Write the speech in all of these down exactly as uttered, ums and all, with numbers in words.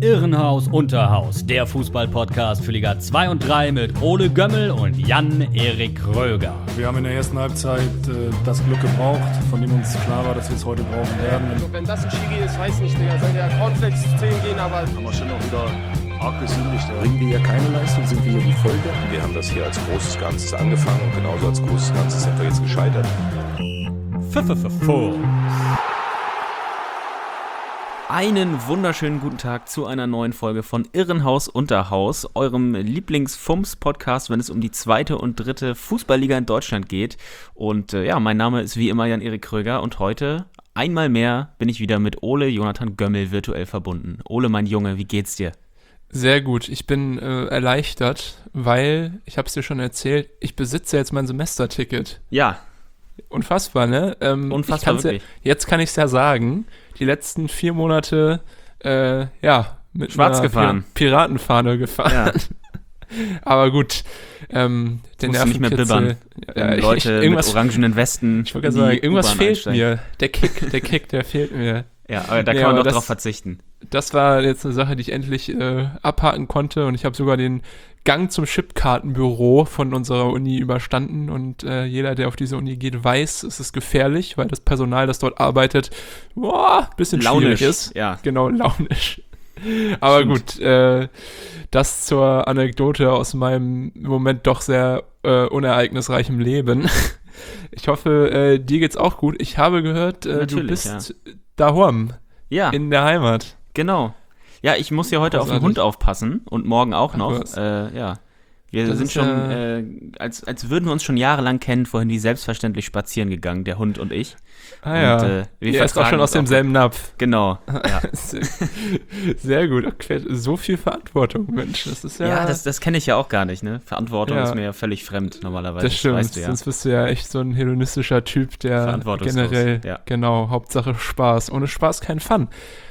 Irrenhaus Unterhaus, der Fußball-Podcast für Liga zwei und drei mit Ole Gömmel und Jan-Erik Röger. Wir haben in der ersten Halbzeit äh, das Glück gebraucht, von dem uns klar war, dass wir es heute brauchen werden. Also, wenn das ein Schiri ist, weiß nicht, Digga, soll der Cornflakes zehn gehen, aber... Haben wir schon noch wieder arg gesündigt. Da bringen wir ja keine Leistung, sind wir hier die Folge. Wir haben das hier als großes Ganzes angefangen und genauso als großes Ganzes sind wir jetzt gescheitert. F-F-F-F. Einen wunderschönen guten Tag zu einer neuen Folge von Irrenhaus Unterhaus, eurem Lieblings-Fums-Podcast, wenn es um die zweite und dritte Fußballliga in Deutschland geht. Und äh, ja, mein Name ist wie immer Jan-Erik Kröger und heute einmal mehr bin ich wieder mit Ole Jonathan Gömmel virtuell verbunden. Ole, mein Junge, wie geht's dir? Sehr gut, ich bin äh, erleichtert, weil, ich habe es dir schon erzählt, ich besitze jetzt mein Semesterticket. Ja. Unfassbar, ne? Ähm, Unfassbar, ich wirklich. Ja, jetzt kann ich es ja sagen, die letzten vier Monate, äh, ja, mit Schwarz einer gefahren. Pir- Piratenfahne gefahren. Ja. Aber gut, ähm, der Musst du nicht mehr bibbern. Ja, ich, Leute ich, irgendwas, mit orangenen Westen. Ich wollte gerade sagen, irgendwas U-Bahn fehlt einsteigen. mir. Der Kick, der Kick, der fehlt mir. Ja, aber da Nee, kann man aber doch das- drauf verzichten. Das war jetzt eine Sache, die ich endlich äh, abhaken konnte und ich habe sogar den Gang zum Chipkartenbüro von unserer Uni überstanden und äh, jeder, der auf diese Uni geht, weiß, es ist gefährlich, weil das Personal, das dort arbeitet, boah, bisschen Launisch, schwierig ist. ja. Genau, launisch. Aber Stimmt. gut, äh, das zur Anekdote aus meinem im Moment doch sehr äh, unereignisreichem Leben. Ich hoffe, äh, dir geht's auch gut. Ich habe gehört, äh, du Natürlich, bist daheim Ja, in der Heimat. genau. Ja, ich muss ja heute auf den Großartig. Hund aufpassen und morgen auch Ach noch. was. Äh, ja, wir Das sind ist schon, ja- äh, als, als würden wir uns schon jahrelang kennen, vorhin wie selbstverständlich spazieren gegangen, der Hund und ich. Ah ja, Und, äh, wir ihr ist auch vertragen schon aus uns demselben Napf. Genau, ja. Sehr, sehr gut, okay. So viel Verantwortung, Mensch, das ist ja... Ja, das, das kenne ich ja auch gar nicht, ne? Verantwortung Ja. ist mir ja völlig fremd normalerweise. das stimmt, weißt du ja. sonst bist du ja echt so ein hedonistischer Typ, der Verantwortungslos, generell, ja. genau, Hauptsache Spaß. Ohne Spaß kein Fun.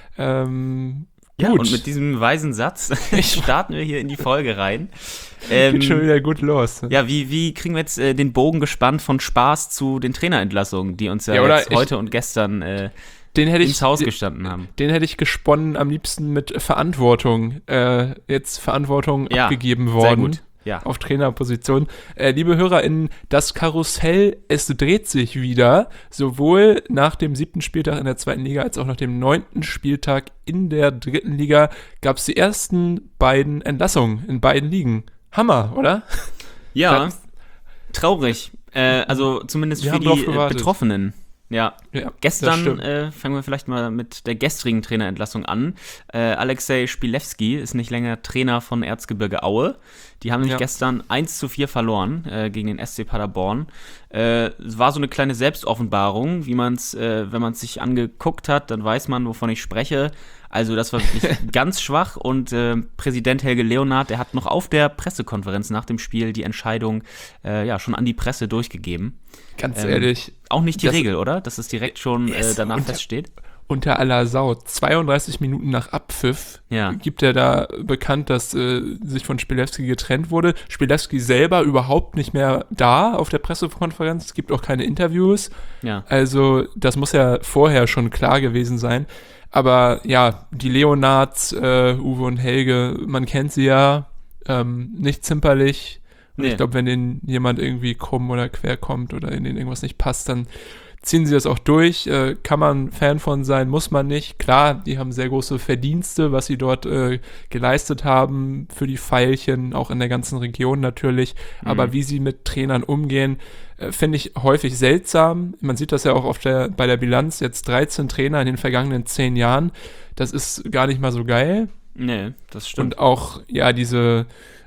Ähm, Ja, gut, und mit diesem weisen Satz starten wir hier in die Folge rein. Ähm, geht schon wieder gut los. Ja, wie, wie kriegen wir jetzt äh, den Bogen gespannt von Spaß zu den Trainerentlassungen, die uns ja, Ja, oder jetzt ich- heute und gestern äh, Den hätte ich, ins Haus gestanden haben. den hätte ich gesponnen am liebsten mit Verantwortung. Äh, jetzt Verantwortung Ja, abgegeben Sehr worden. gut. Ja. Auf Trainerposition. Äh, liebe HörerInnen, das Karussell, es dreht sich wieder, sowohl nach dem siebten Spieltag in der zweiten Liga als auch nach dem neunten Spieltag in der dritten Liga gab es die ersten beiden Entlassungen in beiden Ligen. Hammer, oder? Ja, Das- traurig. Äh, also zumindest Wir für haben drauf die äh, gewartet. Betroffenen. Ja, Ja, das gestern stimmt. äh, fangen wir vielleicht mal mit der gestrigen Trainerentlassung an. Äh, Alexei Spilewski ist nicht länger Trainer von Erzgebirge Aue. Die haben nämlich Ja. gestern eins zu vier verloren äh, gegen den S C Paderborn. Äh, es war so eine kleine Selbstoffenbarung, wie man es, äh, wenn man es sich angeguckt hat, dann weiß man, wovon ich spreche. Also das war wirklich ganz schwach und äh, Präsident Helge Leonhardt, der hat noch auf der Pressekonferenz nach dem Spiel die Entscheidung äh, ja schon an die Presse durchgegeben. Ganz ähm, ehrlich, Auch nicht die Das- Regel, oder? Dass es direkt schon äh, Yes, danach und- feststeht. unter aller Sau. zweiunddreißig Minuten nach Abpfiff Ja. gibt er da bekannt, dass äh, sich von Spilewski getrennt wurde. Spilewski selber überhaupt nicht mehr da auf der Pressekonferenz. Es gibt auch keine Interviews. Ja. Also das muss ja vorher schon klar gewesen sein. Aber ja, die Leonards, äh, Uwe und Helge, man kennt sie ja, ähm, nicht zimperlich. Und Nee. ich glaube, wenn denen jemand irgendwie krumm oder quer kommt oder in denen irgendwas nicht passt, dann ziehen sie das auch durch. Äh, kann man Fan von sein, muss man nicht. Klar, die haben sehr große Verdienste, was sie dort äh, geleistet haben für die Veilchen, auch in der ganzen Region natürlich. Aber wie sie mit Trainern umgehen, äh, finde ich häufig seltsam. Man sieht das ja auch auf der, bei der Bilanz, jetzt dreizehn Trainer in den vergangenen zehn Jahren. Das ist gar nicht mal so geil. Nee, das stimmt. Und auch, ja, diese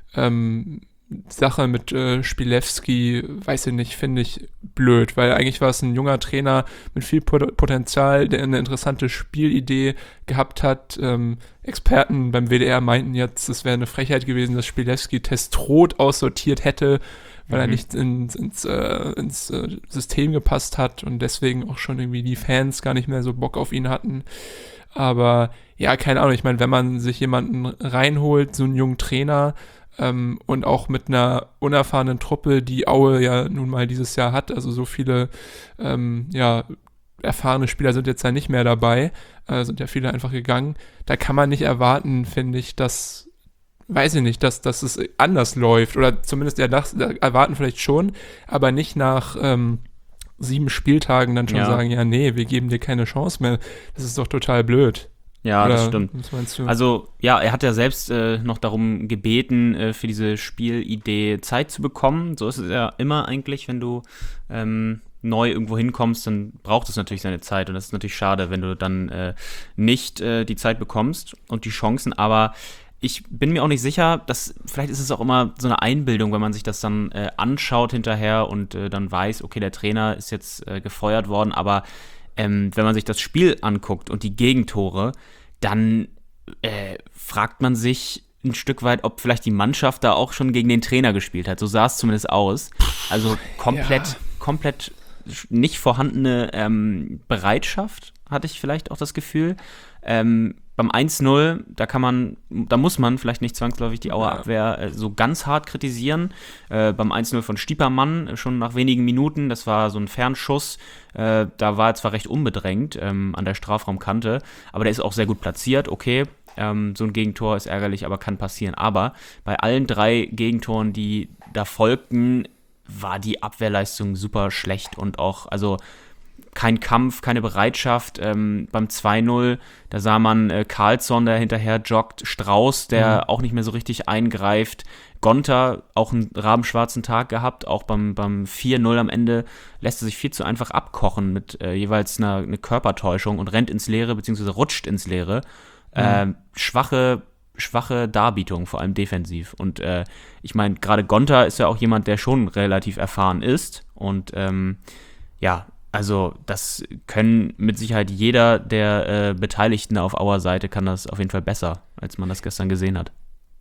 ähm, Sache mit äh, Spilewski, weiß ich nicht, finde ich blöd, weil eigentlich war es ein junger Trainer mit viel Pot- Potenzial, der eine interessante Spielidee gehabt hat. Ähm, Experten beim W D R meinten jetzt, es wäre eine Frechheit gewesen, dass Spilewski Testrot aussortiert hätte, weil er Mhm. nicht ins, ins, äh, ins äh, System gepasst hat und deswegen auch schon irgendwie die Fans gar nicht mehr so Bock auf ihn hatten. Aber ja, keine Ahnung, ich meine, wenn man sich jemanden reinholt, so einen jungen Trainer, ähm, und auch mit einer unerfahrenen Truppe, die Aue ja nun mal dieses Jahr hat, also so viele ähm, ja, erfahrene Spieler sind jetzt ja nicht mehr dabei, äh, sind ja viele einfach gegangen. Da kann man nicht erwarten, finde ich, dass, weiß ich nicht, dass, dass es anders läuft. Oder zumindest ja, das, erwarten vielleicht schon, aber nicht nach ähm, sieben Spieltagen dann schon Ja. sagen, ja, nee, wir geben dir keine Chance mehr. Das ist doch total blöd. Ja, Oder das stimmt. was meinst du? Also, ja, er hat ja selbst äh, noch darum gebeten, äh, für diese Spielidee Zeit zu bekommen. So ist es ja immer eigentlich, wenn du ähm, neu irgendwo hinkommst, dann braucht es natürlich seine Zeit. Und das ist natürlich schade, wenn du dann äh, nicht äh, die Zeit bekommst und die Chancen. Aber ich bin mir auch nicht sicher, dass vielleicht ist es auch immer so eine Einbildung, wenn man sich das dann äh, anschaut hinterher und äh, dann weiß, okay, der Trainer ist jetzt äh, gefeuert worden, aber ähm, wenn man sich das Spiel anguckt und die Gegentore, dann äh, fragt man sich ein Stück weit, ob vielleicht die Mannschaft da auch schon gegen den Trainer gespielt hat. So sah es zumindest aus. Also komplett, Ja. komplett nicht vorhandene ähm, Bereitschaft, hatte ich vielleicht auch das Gefühl. Ähm, beim eins null, da kann man, da muss man vielleicht nicht zwangsläufig die Auer Abwehr äh, so ganz hart kritisieren. Äh, beim eins null von Stiepermann, äh, schon nach wenigen Minuten, das war so ein Fernschuss, äh, da war er zwar recht unbedrängt ähm, an der Strafraumkante, aber der ist auch sehr gut platziert, okay. Ähm, so ein Gegentor ist ärgerlich, aber kann passieren. Aber bei allen drei Gegentoren, die da folgten, war die Abwehrleistung super schlecht und auch, also kein Kampf, keine Bereitschaft. Ähm, beim zwei null, da sah man äh, Karlsson, der hinterher joggt, Strauß, der mhm. auch nicht mehr so richtig eingreift, Gonter, auch einen rabenschwarzen Tag gehabt, auch beim, beim vier null am Ende lässt er sich viel zu einfach abkochen mit äh, jeweils einer eine Körpertäuschung und rennt ins Leere, beziehungsweise rutscht ins Leere. Mhm. Äh, schwache schwache Darbietung, vor allem defensiv. Und äh, ich meine, gerade Gonter ist ja auch jemand, der schon relativ erfahren ist. Und ähm, ja, also das können mit Sicherheit jeder der äh, Beteiligten auf Auer Seite kann das auf jeden Fall besser, als man das gestern gesehen hat.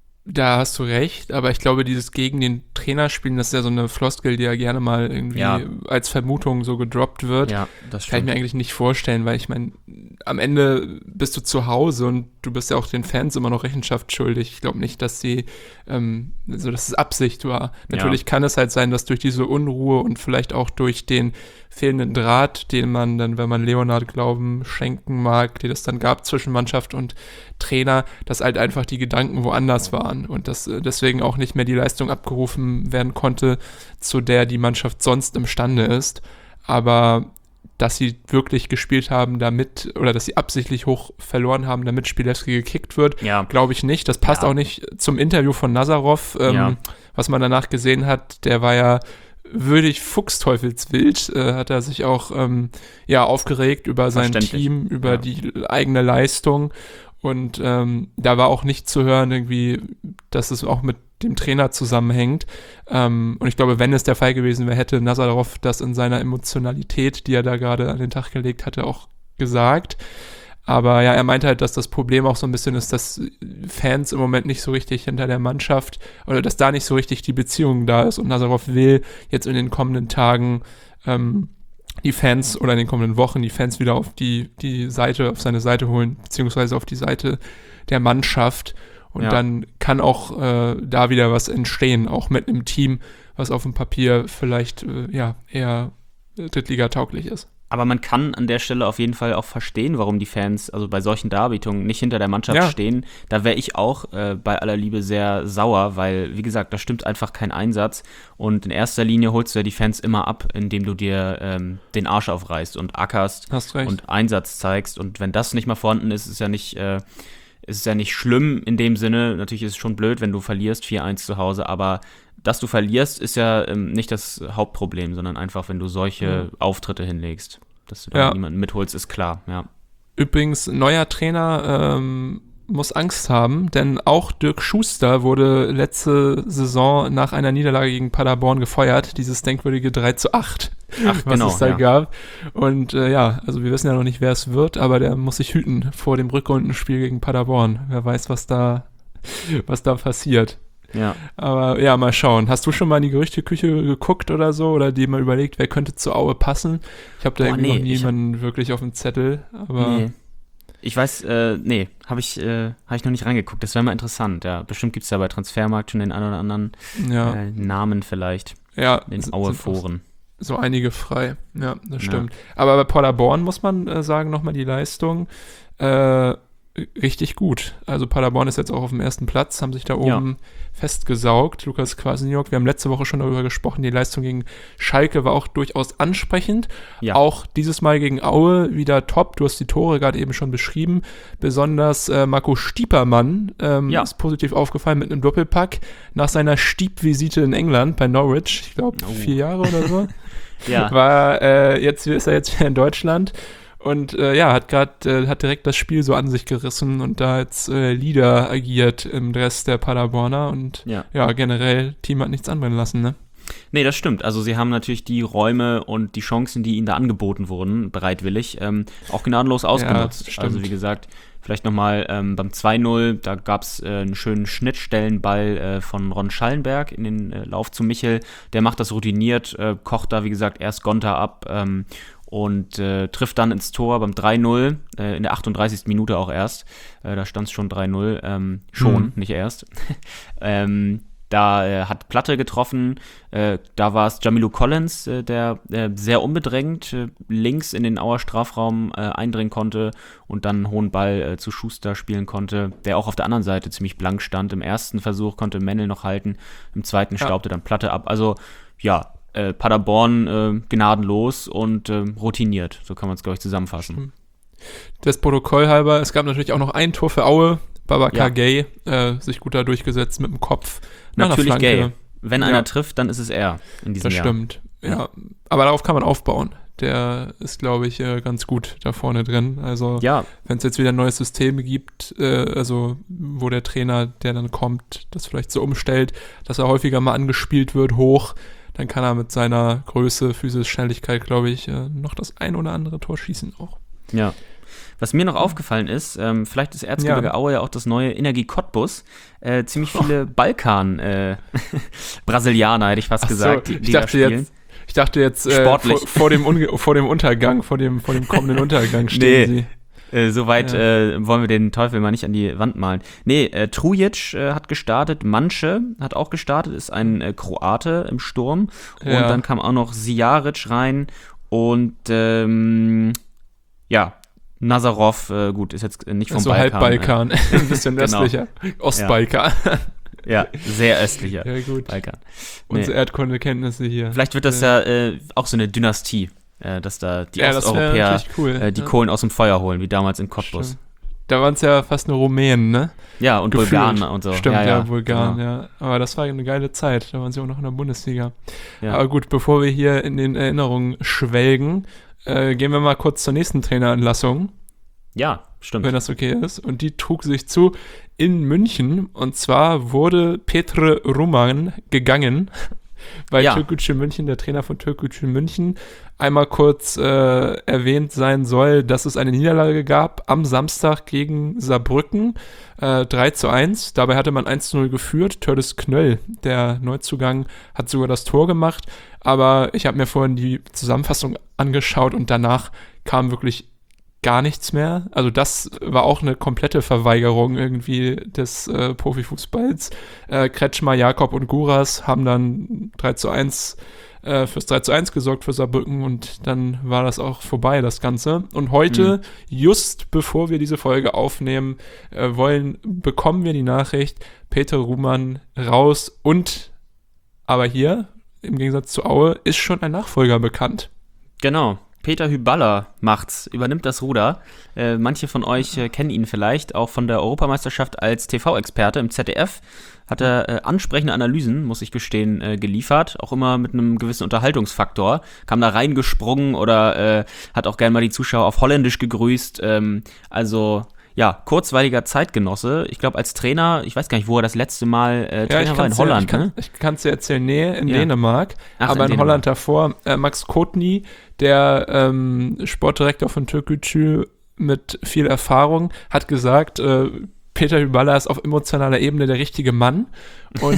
Da hast du recht, aber ich glaube, dieses gegen den Trainer spielen, das ist ja so eine Floskel, die ja gerne mal irgendwie Ja. als Vermutung so gedroppt wird. Ja, das Kann ich stimmt. mir eigentlich nicht vorstellen, weil ich meine, am Ende bist du zu Hause und du bist ja auch den Fans immer noch Rechenschaft schuldig. Ich glaube nicht, dass sie, ähm, also dass es Absicht war. Natürlich Ja. kann es halt sein, dass durch diese Unruhe und vielleicht auch durch den fehlenden Draht, den man dann, wenn man Leonhard Glauben schenken mag, den es dann gab zwischen Mannschaft und Trainer, dass halt einfach die Gedanken woanders waren und dass äh, deswegen auch nicht mehr die Leistung abgerufen werden konnte, zu der die Mannschaft sonst imstande ist. Aber dass sie wirklich gespielt haben, damit, oder dass sie absichtlich hoch verloren haben, damit Spielewski gekickt wird, Ja. glaube ich nicht. Das passt Ja. auch nicht zum Interview von Nazarov, ähm, Ja. was man danach gesehen hat. Der war ja würdig fuchsteufelswild, äh, hat er sich auch ähm, ja, aufgeregt über sein Verständlich. Team, über Ja. die eigene Leistung. Und ähm, da war auch nicht zu hören, irgendwie, dass es auch mit dem Trainer zusammenhängt. Ähm, und ich glaube, wenn es der Fall gewesen wäre, hätte Nazarov das in seiner Emotionalität, die er da gerade an den Tag gelegt hatte, auch gesagt. Aber ja, er meinte halt, dass das Problem auch so ein bisschen ist, dass Fans im Moment nicht so richtig hinter der Mannschaft oder dass da nicht so richtig die Beziehung da ist. Und Nazarov will jetzt in den kommenden Tagen ähm, die Fans oder in den kommenden Wochen die Fans wieder auf die, die Seite, auf seine Seite holen, beziehungsweise auf die Seite der Mannschaft. Und Ja. dann kann auch äh, da wieder was entstehen, auch mit einem Team, was auf dem Papier vielleicht äh, ja eher Drittliga-tauglich ist. Aber man kann an der Stelle auf jeden Fall auch verstehen, warum die Fans, also bei solchen Darbietungen, nicht hinter der Mannschaft Ja. stehen. Da wäre ich auch äh, bei aller Liebe sehr sauer, weil, wie gesagt, da stimmt einfach kein Einsatz. Und in erster Linie holst du ja die Fans immer ab, indem du dir ähm, den Arsch aufreißt und ackerst Hast recht. und Einsatz zeigst. Und wenn das nicht mal vorhanden ist, ist ja nicht, äh, ist ja nicht schlimm in dem Sinne. Natürlich ist es schon blöd, wenn du verlierst vier eins zu Hause, aber dass du verlierst, ist ja ähm, nicht das Hauptproblem, sondern einfach, wenn du solche Mhm. Auftritte hinlegst. Dass du da Ja. niemanden mitholst, ist klar, ja. Übrigens, neuer Trainer ähm, muss Angst haben, denn auch Dirk Schuster wurde letzte Saison nach einer Niederlage gegen Paderborn gefeuert, dieses denkwürdige drei zu acht, Ach, was genau, es da ja. gab. Und äh, ja, also wir wissen ja noch nicht, wer es wird, aber der muss sich hüten vor dem Rückrundenspiel gegen Paderborn. Wer weiß, was da, was da passiert. Ja. Aber ja, mal schauen. Hast du schon mal in die Gerüchteküche geguckt oder so? Oder dir mal überlegt, wer könnte zu Aue passen? Ich habe da Boah, irgendwie nee, noch ich hab- niemanden wirklich auf dem Zettel. Aber Nee. Ich weiß, äh, nee, habe ich, äh, hab ich noch nicht reingeguckt. Das wäre mal interessant, ja. Bestimmt gibt es da bei Transfermarkt schon den einen oder anderen ja, äh, Namen vielleicht ja. in den sind- Aue sind auch Foren. so einige frei. Ja, das stimmt. Ja. Aber bei Paderborn muss man äh, sagen, nochmal die Leistung äh, richtig gut. Also Paderborn ist jetzt auch auf dem ersten Platz, haben sich da oben ja. festgesaugt. Lukas Kwasniok, wir haben letzte Woche schon darüber gesprochen, die Leistung gegen Schalke war auch durchaus ansprechend. Ja. Auch dieses Mal gegen Aue wieder top. Du hast die Tore gerade eben schon beschrieben. Besonders äh, Marco Stiepermann ähm, ja. ist positiv aufgefallen mit einem Doppelpack nach seiner Stiep-Visite in England bei Norwich. Ich glaube, oh. vier Jahre oder so. ja. War, äh, jetzt ist er jetzt wieder in Deutschland. Und äh, ja, hat gerade äh, hat direkt das Spiel so an sich gerissen und da jetzt äh, Leader agiert im Rest der Paderborner und ja. ja, generell, Team hat nichts anbrennen lassen, ne? Nee, das stimmt. Also sie haben natürlich die Räume und die Chancen, die ihnen da angeboten wurden, bereitwillig, ähm, auch gnadenlos ausgenutzt. Ja, also wie gesagt, vielleicht nochmal ähm, beim zwei null, da gab es äh, einen schönen Schnittstellenball äh, von Ron Schallenberg in den äh, Lauf zu Michel. Der macht das routiniert, äh, kocht da, wie gesagt, erst Gonta ab ähm, und äh, trifft dann ins Tor beim drei null, äh, in der achtunddreißigsten Minute auch erst. Äh, da stand es schon drei null, ähm, schon, mhm. nicht erst. ähm, Da äh, hat Platte getroffen, äh, da war es Jamilu Collins, äh, der äh, sehr unbedrängt äh, links in den Auer Strafraum äh, eindringen konnte und dann einen hohen Ball äh, zu Schuster spielen konnte, der auch auf der anderen Seite ziemlich blank stand. Im ersten Versuch konnte Mennel noch halten, im zweiten ja. staubte dann Platte ab. Also ja, äh, Paderborn äh, gnadenlos und äh, routiniert, so kann man es, glaube ich, zusammenfassen. Das Protokoll halber, es gab natürlich auch noch ein Tor für Aue, Babacar ja. Gay, äh, sich gut da durchgesetzt mit dem Kopf. Natürlich Gay. Wenn ja. einer trifft, dann ist es er in diesem das Jahr. Das stimmt, ja. ja. Aber darauf kann man aufbauen. Der ist, glaube ich, äh, ganz gut da vorne drin. Also, ja. wenn es jetzt wieder ein neues System gibt, äh, also wo der Trainer, der dann kommt, das vielleicht so umstellt, dass er häufiger mal angespielt wird, hoch, dann kann er mit seiner Größe, Physis, Schnelligkeit, glaube ich, äh, noch das ein oder andere Tor schießen auch. Ja. Was mir noch aufgefallen ist, ähm, vielleicht ist Erzgebirge ja. Aue ja auch das neue Energie Cottbus, äh, ziemlich viele Balkan-Brasilianer, äh, hätte ich fast Ach gesagt, so, die, die ich dachte da spielen. Jetzt, ich dachte jetzt äh, vor, vor, dem Unge- vor dem Untergang, vor dem, vor dem kommenden Untergang stehen nee. sie. Äh, Soweit ja. äh, wollen wir den Teufel mal nicht an die Wand malen. Nee, äh, Trujic äh, hat gestartet, Manche hat auch gestartet, ist ein äh, Kroate im Sturm. Ja. Und dann kam auch noch Sijaric rein und ähm, ja, Nazarov, äh, gut, ist jetzt nicht vom also Balkan. So halb Balkan, äh. ein bisschen genau. östlicher. Ostbalkan. Ja. ja, sehr östlicher ja, gut. Balkan. Nee. Unsere Erdkundekenntnisse hier. Vielleicht wird das ja äh, auch so eine Dynastie, äh, dass da die ja, Osteuropäer cool. äh, die ja. Kohlen aus dem Feuer holen, wie damals in Cottbus. Stimmt. Da waren es ja fast nur Rumänen, ne? Ja, und Gefühlt. Bulgaren und so. Stimmt, ja, ja, ja Bulgaren, genau. ja. Aber das war eine geile Zeit. Da waren sie auch noch in der Bundesliga. Ja. Aber gut, bevor wir hier in den Erinnerungen schwelgen, äh, gehen wir mal kurz zur nächsten Traineranlassung. Ja, stimmt. Wenn das okay ist. Und die trug sich zu in München. Und zwar wurde Petr Ruman gegangen bei ja. Türkgücü München, der Trainer von Türkgücü München. Einmal kurz äh, erwähnt sein soll, dass es eine Niederlage gab am Samstag gegen Saarbrücken. Äh, drei zu eins. Dabei hatte man eins zu null geführt. Tördes Knöll, der Neuzugang, hat sogar das Tor gemacht. Aber ich habe mir vorhin die Zusammenfassung angeschaut und danach kam wirklich gar nichts mehr. Also das war auch eine komplette Verweigerung irgendwie des äh, Profifußballs. Äh, Kretschmer, Jakob und Guras haben dann drei zu eins äh, fürs drei zu eins gesorgt für Saarbrücken und dann war das auch vorbei, das Ganze. Und heute, mhm. just bevor wir diese Folge aufnehmen äh, wollen, bekommen wir die Nachricht, Petr Ruman raus und aber hier, im Gegensatz zu Aue, ist schon ein Nachfolger bekannt. Genau. Peter Hyballa macht's, übernimmt das Ruder. Äh, manche von euch äh, kennen ihn vielleicht auch von der Europameisterschaft als T V-Experte im Z D F. Hat er äh, ansprechende Analysen, muss ich gestehen, äh, geliefert. Auch immer mit einem gewissen Unterhaltungsfaktor. Kam da reingesprungen oder äh, hat auch gerne mal die Zuschauer auf Holländisch gegrüßt. Ähm, also ja, kurzweiliger Zeitgenosse. Ich glaube, als Trainer, ich weiß gar nicht, wo er das letzte Mal äh, Trainer ja, war, in Holland. Ja, ich, ne? kann, ich kann es dir erzählen, nee, in ja. Dänemark. Ach, aber in, in Dänemark. Holland davor. Äh, Max Kotny, der ähm, Sportdirektor von Türkgücü mit viel Erfahrung, hat gesagt, äh, Peter Hyballa ist auf emotionaler Ebene der richtige Mann. Und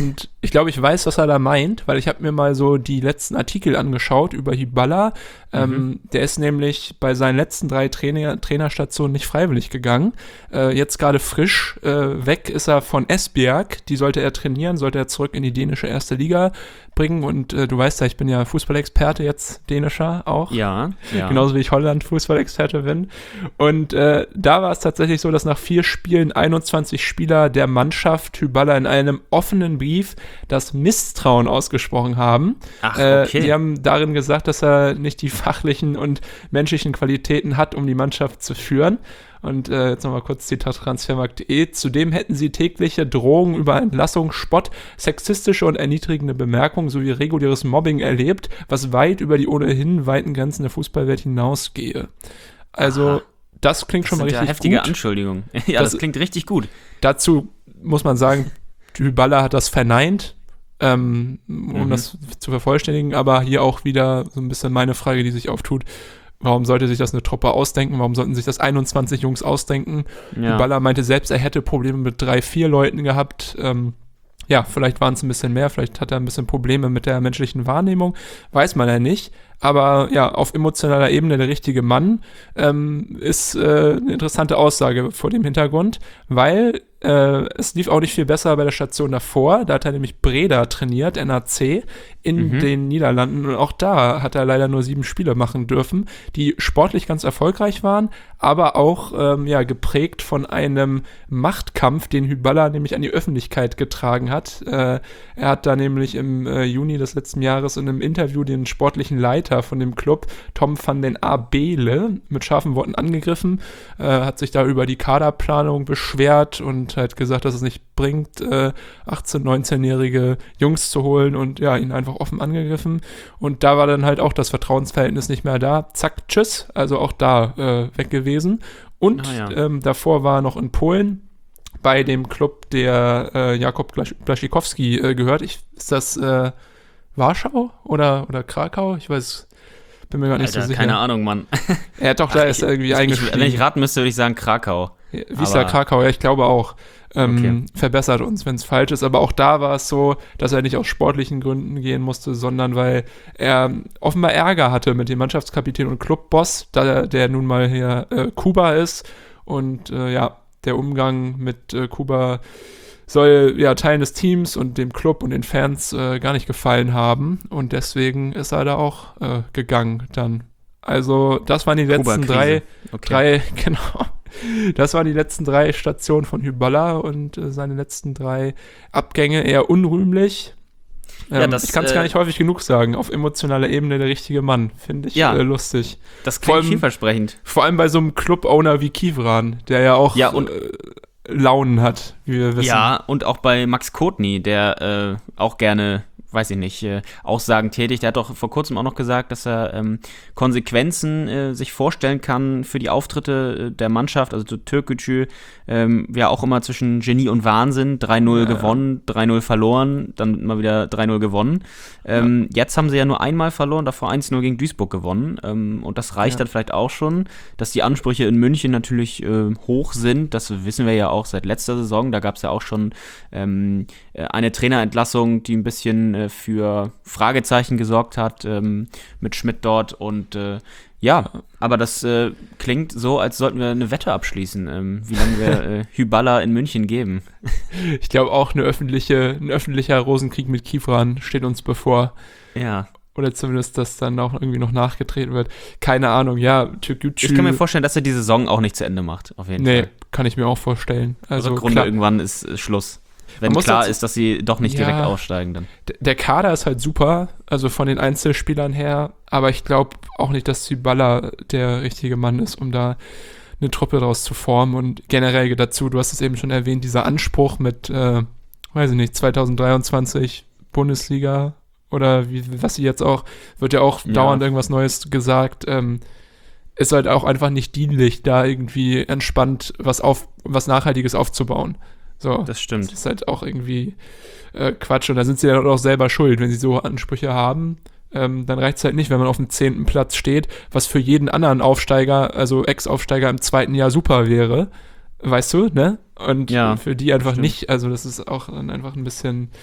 Ich glaube, ich weiß, was er da meint, weil ich habe mir mal so die letzten Artikel angeschaut über Hyballa. Mhm. Ähm, der ist nämlich bei seinen letzten drei Trainer, Trainerstationen nicht freiwillig gegangen. Äh, jetzt gerade frisch äh, weg ist er von Esbjerg. Die sollte er trainieren, sollte er zurück in die dänische erste Liga bringen. Und äh, du weißt ja, ich bin ja Fußballexperte jetzt, dänischer auch. Ja, ja. Genauso wie ich Holland Fußballexperte bin. Und äh, da war es tatsächlich so, dass nach vier Spielen einundzwanzig Spieler der Mannschaft Hyballa in einem offenen Brief das Misstrauen ausgesprochen haben. Ach, okay. Äh, die haben darin gesagt, dass er nicht die fachlichen und menschlichen Qualitäten hat, um die Mannschaft zu führen. Und äh, jetzt nochmal kurz Zitat transfermarkt punkt de. Zudem hätten sie tägliche Drohungen über Entlassung, Spott, sexistische und erniedrigende Bemerkungen sowie reguläres Mobbing erlebt, was weit über die ohnehin weiten Grenzen der Fußballwelt hinausgehe. Also, Aha. das klingt Das schon mal sind richtig ja heftige gut. Anschuldigungen. Ja, das, Das- klingt richtig gut. Dazu muss man sagen, Hyballa hat das verneint, ähm, um Mhm. das zu vervollständigen, aber hier auch wieder so ein bisschen meine Frage, die sich auftut. Warum sollte sich das eine Truppe ausdenken? Warum sollten sich das einundzwanzig Jungs ausdenken? Ja. Hyballa meinte selbst, er hätte Probleme mit drei, vier Leuten gehabt. Ähm, ja, vielleicht waren es ein bisschen mehr, vielleicht hat er ein bisschen Probleme mit der menschlichen Wahrnehmung, weiß man ja nicht. Aber ja, auf emotionaler Ebene der richtige Mann ähm, ist äh, eine interessante Aussage vor dem Hintergrund, weil äh, es lief auch nicht viel besser bei der Station davor. Da hat er nämlich Breda trainiert, N A C, in Mhm. den Niederlanden. Und auch da hat er leider nur sieben Spiele machen dürfen, die sportlich ganz erfolgreich waren, aber auch ähm, ja, geprägt von einem Machtkampf, den Hyballa nämlich an die Öffentlichkeit getragen hat. Äh, er hat da nämlich im äh, Juni des letzten Jahres in einem Interview den sportlichen Leiter von dem Club, Tom van den Abele, mit scharfen Worten angegriffen, äh, hat sich da über die Kaderplanung beschwert und hat gesagt, dass es nicht bringt, äh, achtzehn-, neunzehnjährige Jungs zu holen und ja, ihn einfach offen angegriffen. Und da war dann halt auch das Vertrauensverhältnis nicht mehr da. Zack, tschüss, also auch da äh, weg gewesen. Und Ah, ja. ähm, davor war er noch in Polen bei dem Club, der äh, Jakob Blasch- Blaszczykowski äh, gehört. Ich, ist das äh, Warschau oder, oder Krakau? Ich weiß, bin mir gar nicht Alter, so sicher. keine Ahnung, Mann. Er hat doch da Ach, ist ich- er irgendwie ich, ich, eingestiegen. wenn ich raten müsste, würde ich sagen Krakau. Wisla aber- Krakau, ja, ich glaube auch. Ähm, Okay. Verbessert uns, wenn es falsch ist. Aber auch da war es so, dass er nicht aus sportlichen Gründen gehen musste, sondern weil er offenbar Ärger hatte mit dem Mannschaftskapitän und Clubboss, da der, der nun mal hier äh, Kuba ist. Und äh, ja, der Umgang mit äh, Kuba soll ja Teilen des Teams und dem Club und den Fans äh, gar nicht gefallen haben. Und deswegen ist er da auch äh, gegangen dann. Also das waren die letzten Kuba-Krise. drei, Okay. drei, genau. Das waren die letzten drei Stationen von Hyballa und äh, seine letzten drei Abgänge eher unrühmlich. Ähm, Ja, das, ich kann es äh, gar nicht häufig genug sagen. Auf emotionaler Ebene der richtige Mann. Finde ich Ja. äh, lustig. Das Vor klingt allem- vielversprechend. Vor allem bei so einem Club-Owner wie Kivran, der ja auch Ja, und- äh, Launen hat, wie wir wissen. Ja, und auch bei Max Kotny, der äh, auch gerne, weiß ich nicht, äh, Aussagen tätigt. Der hat doch vor kurzem auch noch gesagt, dass er ähm, Konsequenzen äh, sich vorstellen kann für die Auftritte äh, der Mannschaft. Also zu Türkgücü, ähm, ja auch immer zwischen Genie und Wahnsinn. drei null Ja. gewonnen, drei null verloren, dann mal wieder drei null gewonnen. Ähm, Jetzt haben sie ja nur einmal verloren, davor eins null gegen Duisburg gewonnen. Ähm, und das reicht Ja. dann vielleicht auch schon, dass die Ansprüche in München natürlich äh, hoch sind. Das wissen wir ja auch seit letzter Saison. Da gab es ja auch schon ähm, äh, eine Trainerentlassung, die ein bisschen äh, für Fragezeichen gesorgt hat, ähm, mit Schmidt dort. Und äh, ja, aber das äh, klingt so, als sollten wir eine Wette abschließen, ähm, wie lange wir äh, Hyballa in München geben. Ich glaube auch, eine öffentliche, ein öffentlicher Rosenkrieg mit Kivran steht uns bevor. Ja, Oder zumindest, dass dann auch irgendwie noch nachgetreten wird. Keine Ahnung, ja, Türkgücü. ich kann mir vorstellen, dass er die Saison auch nicht zu Ende macht, auf jeden Nee, Fall. kann ich mir auch vorstellen. Also Rückrunde klar, irgendwann ist, ist Schluss. Wenn Man muss klar dazu- ist, dass sie doch nicht Ja. direkt aussteigen dann. d- der Kader ist halt super, also von den Einzelspielern her, aber ich glaube auch nicht, dass Hyballa der richtige Mann ist, um da eine Truppe daraus zu formen. Und generell dazu, du hast es eben schon erwähnt, dieser Anspruch mit, äh, weiß ich nicht, zwanzig dreiundzwanzig Bundesliga oder wie, was sie jetzt auch, wird ja auch Ja. dauernd irgendwas Neues gesagt, ähm, ist halt auch einfach nicht dienlich, da irgendwie entspannt was auf, was Nachhaltiges aufzubauen. So. Das Das stimmt. ist halt auch irgendwie äh, Quatsch. Und da sind sie ja auch selber schuld, wenn sie so Ansprüche haben. Ähm, dann reicht es halt nicht, wenn man auf dem zehnten Platz steht, was für jeden anderen Aufsteiger, also Ex-Aufsteiger im zweiten Jahr super wäre. Weißt du, ne? Und Ja, für die einfach stimmt. nicht. Also das ist auch dann einfach ein bisschen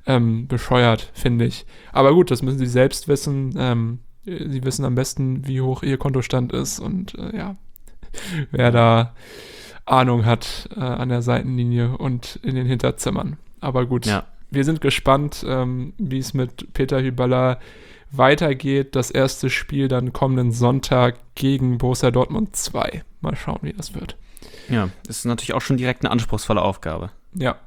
ähm, bescheuert, finde ich. Aber gut, das müssen sie selbst wissen. Ähm, sie wissen am besten, wie hoch ihr Kontostand ist und äh, ja, wer da Ahnung hat äh, an der Seitenlinie und in den Hinterzimmern. Aber gut, Ja. wir sind gespannt, ähm, wie es mit Peter Hyballa weitergeht. Das erste Spiel dann kommenden Sonntag gegen Borussia Dortmund zwei. Mal schauen, wie das wird. Ja, das ist natürlich auch schon direkt eine anspruchsvolle Aufgabe. Ja.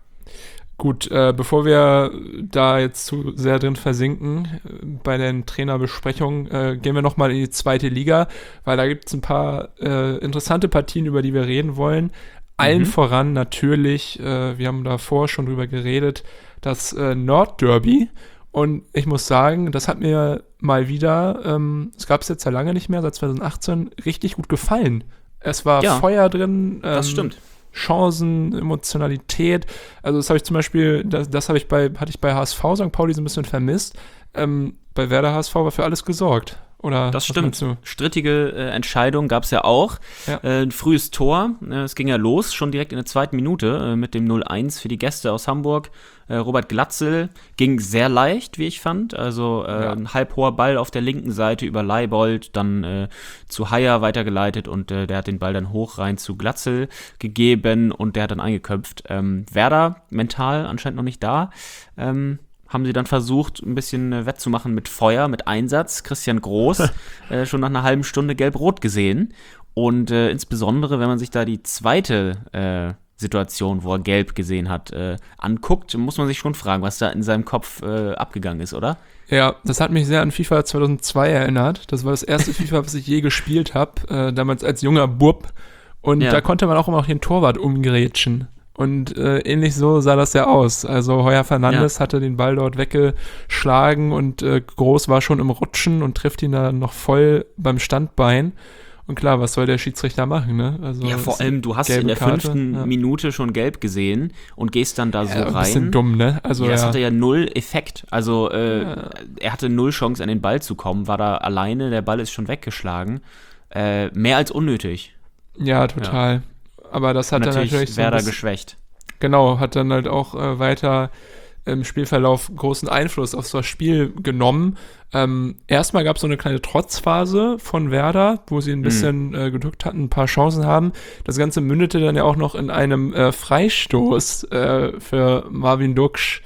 Gut, äh, bevor wir da jetzt zu sehr drin versinken äh, bei den Trainerbesprechungen, äh, gehen wir nochmal in die zweite Liga, weil da gibt es ein paar äh, interessante Partien, über die wir reden wollen. Allen Mhm. voran natürlich, äh, wir haben davor schon drüber geredet, das äh, Nordderby. Und ich muss sagen, das hat mir mal wieder, ähm, es gab es jetzt ja lange nicht mehr, seit zwanzig achtzehn, richtig gut gefallen. Es war Ja, Feuer drin. Ähm, Das stimmt. Chancen, Emotionalität. Also das habe ich zum Beispiel, das, das habe ich bei, hatte ich bei H S V Sankt Pauli so ein bisschen vermisst. Ähm, bei Werder H S V war für alles gesorgt. Oder Das was stimmt. meinst du? Strittige äh, Entscheidung gab es ja auch. Ja. Äh, ein frühes Tor. Äh, es ging ja los, schon direkt in der zweiten Minute äh, mit dem null eins für die Gäste aus Hamburg. Äh, Robert Glatzel ging sehr leicht, wie ich fand. Also äh, Ja. ein halb hoher Ball auf der linken Seite über Leibold, dann äh, zu Haier weitergeleitet und äh, der hat den Ball dann hoch rein zu Glatzel gegeben und der hat dann eingeköpft. Ähm, Werder mental anscheinend noch nicht da. Ähm, haben sie dann versucht, ein bisschen äh, wettzumachen mit Feuer, mit Einsatz. Christian Groß äh, schon nach einer halben Stunde gelb-rot gesehen. Und äh, insbesondere, wenn man sich da die zweite äh, Situation, wo er gelb gesehen hat, äh, anguckt, muss man sich schon fragen, was da in seinem Kopf äh, abgegangen ist, oder? Ja, das hat mich sehr an FIFA zweitausendzwei erinnert. Das war das erste FIFA, was ich je gespielt habe, äh, damals als junger Bub. Und Ja. da konnte man auch immer noch den Torwart umgrätschen. Und äh, ähnlich so sah das ja aus. Also Heuer Fernandes Ja. hatte den Ball dort weggeschlagen und äh, Groß war schon im Rutschen und trifft ihn da noch voll beim Standbein. Und klar, was soll der Schiedsrichter machen, ne? Also Ja, vor es- allem, du hast gelbe in der Karte, fünften ja. Minute schon gelb gesehen und gehst dann da so Ja, ein rein. bisschen dumm, ne? Also ja, das ja. hatte ja null Effekt. Also äh, Ja. er hatte null Chance, an den Ball zu kommen, war da alleine, der Ball ist schon weggeschlagen. Äh, mehr als unnötig. Ja, total. Aber das hat dann Natürlich, natürlich so ein Werder bisschen- geschwächt. Genau, hat dann halt auch äh, weiter im Spielverlauf großen Einfluss auf das Spiel genommen. Ähm, erstmal gab es so eine kleine Trotzphase von Werder, wo sie ein bisschen äh, gedrückt hatten, ein paar Chancen haben. Das Ganze mündete dann ja auch noch in einem äh, Freistoß äh, für Marvin Duksch,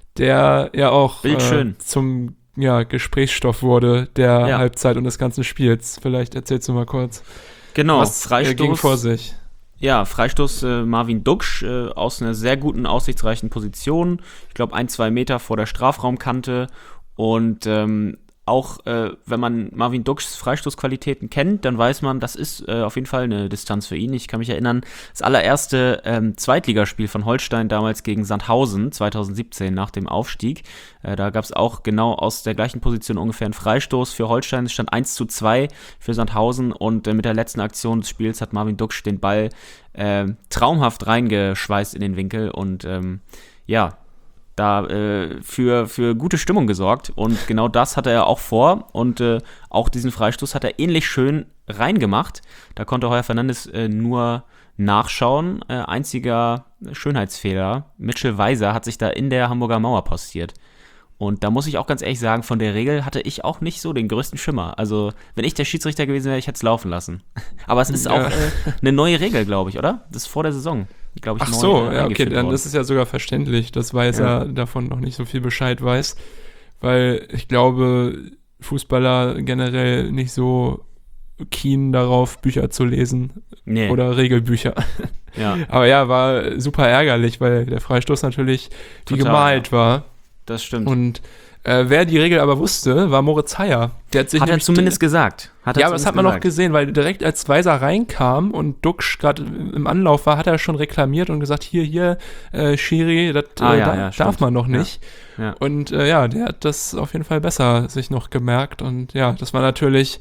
der ja auch äh, Bildschön. zum ja, Gesprächsstoff wurde der Ja. Halbzeit und des ganzen Spiels. Vielleicht erzählst du mal kurz. Genau, Was äh, Freistoß. ging vor sich? Ja, Freistoß äh, Marvin Duksch äh, aus einer sehr guten, aussichtsreichen Position. Ich glaube, ein, zwei Meter vor der Strafraumkante. Und ähm, auch, äh, wenn man Marvin Dukschs Freistoßqualitäten kennt, dann weiß man, das ist äh, auf jeden Fall eine Distanz für ihn. Ich kann mich erinnern, das allererste ähm, Zweitligaspiel von Holstein damals gegen Sandhausen, zweitausendsiebzehn nach dem Aufstieg. Äh, da gab es auch genau aus der gleichen Position ungefähr einen Freistoß für Holstein. Es stand eins zu zwei für Sandhausen und äh, mit der letzten Aktion des Spiels hat Marvin Duksch den Ball äh, traumhaft reingeschweißt in den Winkel und ähm, ja, da äh, für, für gute Stimmung gesorgt und genau das hatte er auch vor und äh, auch diesen Freistoß hat er ähnlich schön reingemacht. Da konnte Heuer Fernandes äh, nur nachschauen. Äh, einziger Schönheitsfehler, Mitchell Weiser hat sich da in der Hamburger Mauer postiert. Und da muss ich auch ganz ehrlich sagen, von der Regel hatte ich auch nicht so den größten Schimmer. Also, wenn ich der Schiedsrichter gewesen wäre, ich hätte es laufen lassen. Aber es ist Ja. auch äh, eine neue Regel, glaube ich, oder? Das ist vor der Saison, glaube ich, Ach neu, so, äh, ja, okay, eingeführt dann worden. ist es ja sogar verständlich, dass Weiser Ja. davon noch nicht so viel Bescheid weiß, weil ich glaube, Fußballer generell nicht so keen darauf, Bücher zu lesen Nee. oder Regelbücher. Ja. Aber ja, war super ärgerlich, weil der Freistoß natürlich wie Total, gemalt war. Das stimmt. Und äh, wer die Regel aber wusste, war Moritz Haier. Der hat sich Hat er nämlich zumindest gesagt. Hat er ja, aber das zumindest hat man noch gesagt. gesehen, weil direkt als Weiser reinkam und Duksch gerade im Anlauf war, hat er schon reklamiert und gesagt, hier, hier, äh, Schiri, das Ah, äh, ja, da, ja, darf stimmt. man noch Ja. nicht. Ja. Und äh, ja, der hat das auf jeden Fall besser sich noch gemerkt und ja, das war natürlich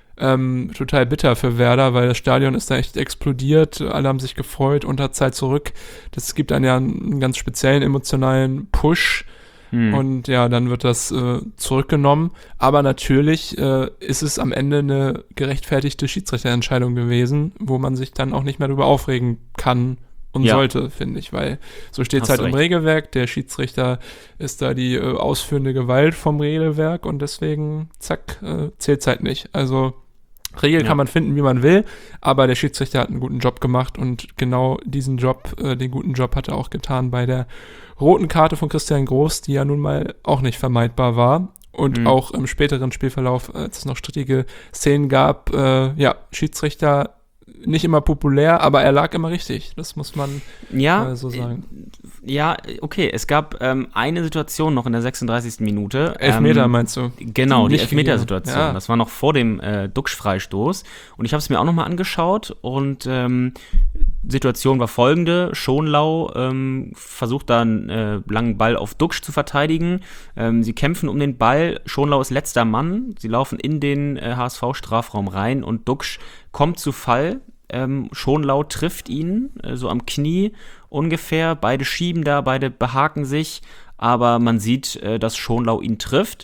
ähm, total bitter für Werder, weil das Stadion ist da echt explodiert, alle haben sich gefreut, Unterzahl zurück. Das gibt dann ja einen ganz speziellen emotionalen Push. Hm. Und ja, dann wird das äh, zurückgenommen. Aber natürlich äh, ist es am Ende eine gerechtfertigte Schiedsrichterentscheidung gewesen, wo man sich dann auch nicht mehr darüber aufregen kann, und Ja. sollte, finde ich, weil so steht es Hast halt du im recht. Regelwerk, der Schiedsrichter ist da die äh, ausführende Gewalt vom Regelwerk und deswegen, zack, äh, zählt es halt nicht. Also Regel Ja. kann man finden, wie man will, aber der Schiedsrichter hat einen guten Job gemacht und genau diesen Job, äh, den guten Job hat er auch getan bei der roten Karte von Christian Groß, die ja nun mal auch nicht vermeidbar war. Und Mhm. auch im späteren Spielverlauf, als es noch strittige Szenen gab, äh, ja, Schiedsrichter nicht immer populär, aber er lag immer richtig. Das muss man Ja, äh, so sagen. ja, okay. Es gab ähm, eine Situation noch in der sechsunddreißigsten Minute. Elfmeter ähm, meinst du? Genau, die Nicht Elfmetersituation. gegeben. Ja. Das war noch vor dem äh, Duxch-Freistoß. Und ich habe es mir auch nochmal angeschaut. Und ähm, Situation war folgende. Schonlau ähm, versucht da einen äh, langen Ball auf Duxch zu verteidigen. Ähm, sie kämpfen um den Ball. Schonlau ist letzter Mann. Sie laufen in den äh, H S V-Strafraum rein. Und Duxch kommt zu Fall. Ähm, Schonlau trifft ihn, äh, so am Knie ungefähr. Beide schieben da, beide behaken sich. Aber man sieht, äh, dass Schonlau ihn trifft.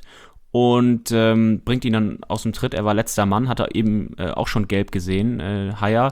Und ähm, bringt ihn dann aus dem Tritt. Er war letzter Mann, hat er eben äh, auch schon gelb gesehen, äh, Haier.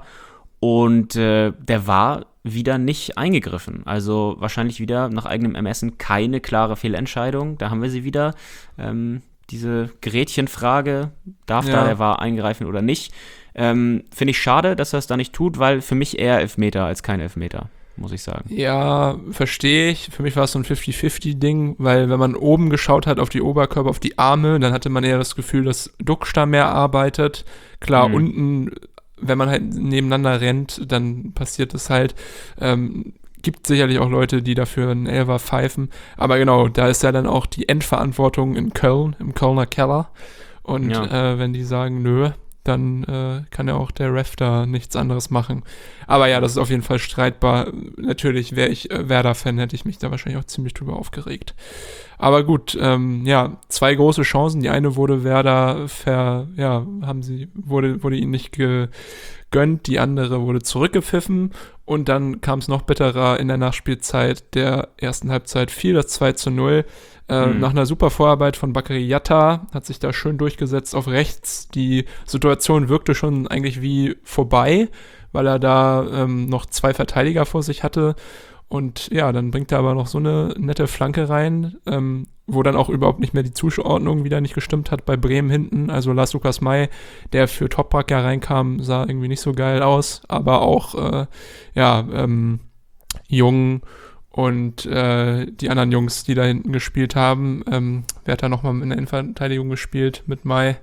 Und äh, der war wieder nicht eingegriffen. Also wahrscheinlich wieder nach eigenem Ermessen keine klare Fehlentscheidung. Da haben wir sie wieder. Ähm, diese Gretchenfrage, darf Ja. da der V A R eingreifen oder nicht? Ähm, Finde ich schade, dass er es da nicht tut, weil für mich eher Elfmeter als kein Elfmeter, muss ich sagen. Ja, verstehe ich. Für mich war es so ein fünfzig fünfzig-Ding, weil wenn man oben geschaut hat auf die Oberkörper, auf die Arme, dann hatte man eher das Gefühl, dass Duxch da mehr arbeitet. Klar, Mhm. unten, wenn man halt nebeneinander rennt, dann passiert es halt. Ähm, gibt sicherlich auch Leute, die dafür einen Elfer pfeifen. Aber genau, da ist ja dann auch die Endverantwortung in Köln, im Kölner Keller. Und Ja. äh, wenn die sagen, nö, dann äh, kann ja auch der Ref da nichts anderes machen. Aber ja, das ist auf jeden Fall streitbar. Natürlich wäre ich äh, Werder-Fan, hätte ich mich da wahrscheinlich auch ziemlich drüber aufgeregt. Aber gut, ähm, ja, zwei große Chancen. Die eine wurde Werder ver, ja, haben sie, wurde, wurde ihnen nicht gegönnt, die andere wurde zurückgepfiffen und dann kam es noch bitterer in der Nachspielzeit der ersten Halbzeit, fiel das zwei zu null. Äh, Mhm. Nach einer super Vorarbeit von Bakary Yatta hat sich da schön durchgesetzt auf rechts. Die Situation wirkte schon eigentlich wie vorbei, weil er da ähm, noch zwei Verteidiger vor sich hatte. Und ja, dann bringt er aber noch so eine nette Flanke rein, ähm, wo dann auch überhaupt nicht mehr die Zuordnung wieder nicht gestimmt hat bei Bremen hinten. Also Lars Lukas May, der für Toprak ja reinkam, sah irgendwie nicht so geil aus, aber auch äh, ja, ähm, jung und äh, die anderen Jungs, die da hinten gespielt haben, ähm, wer hat da nochmal in der Innenverteidigung gespielt mit May?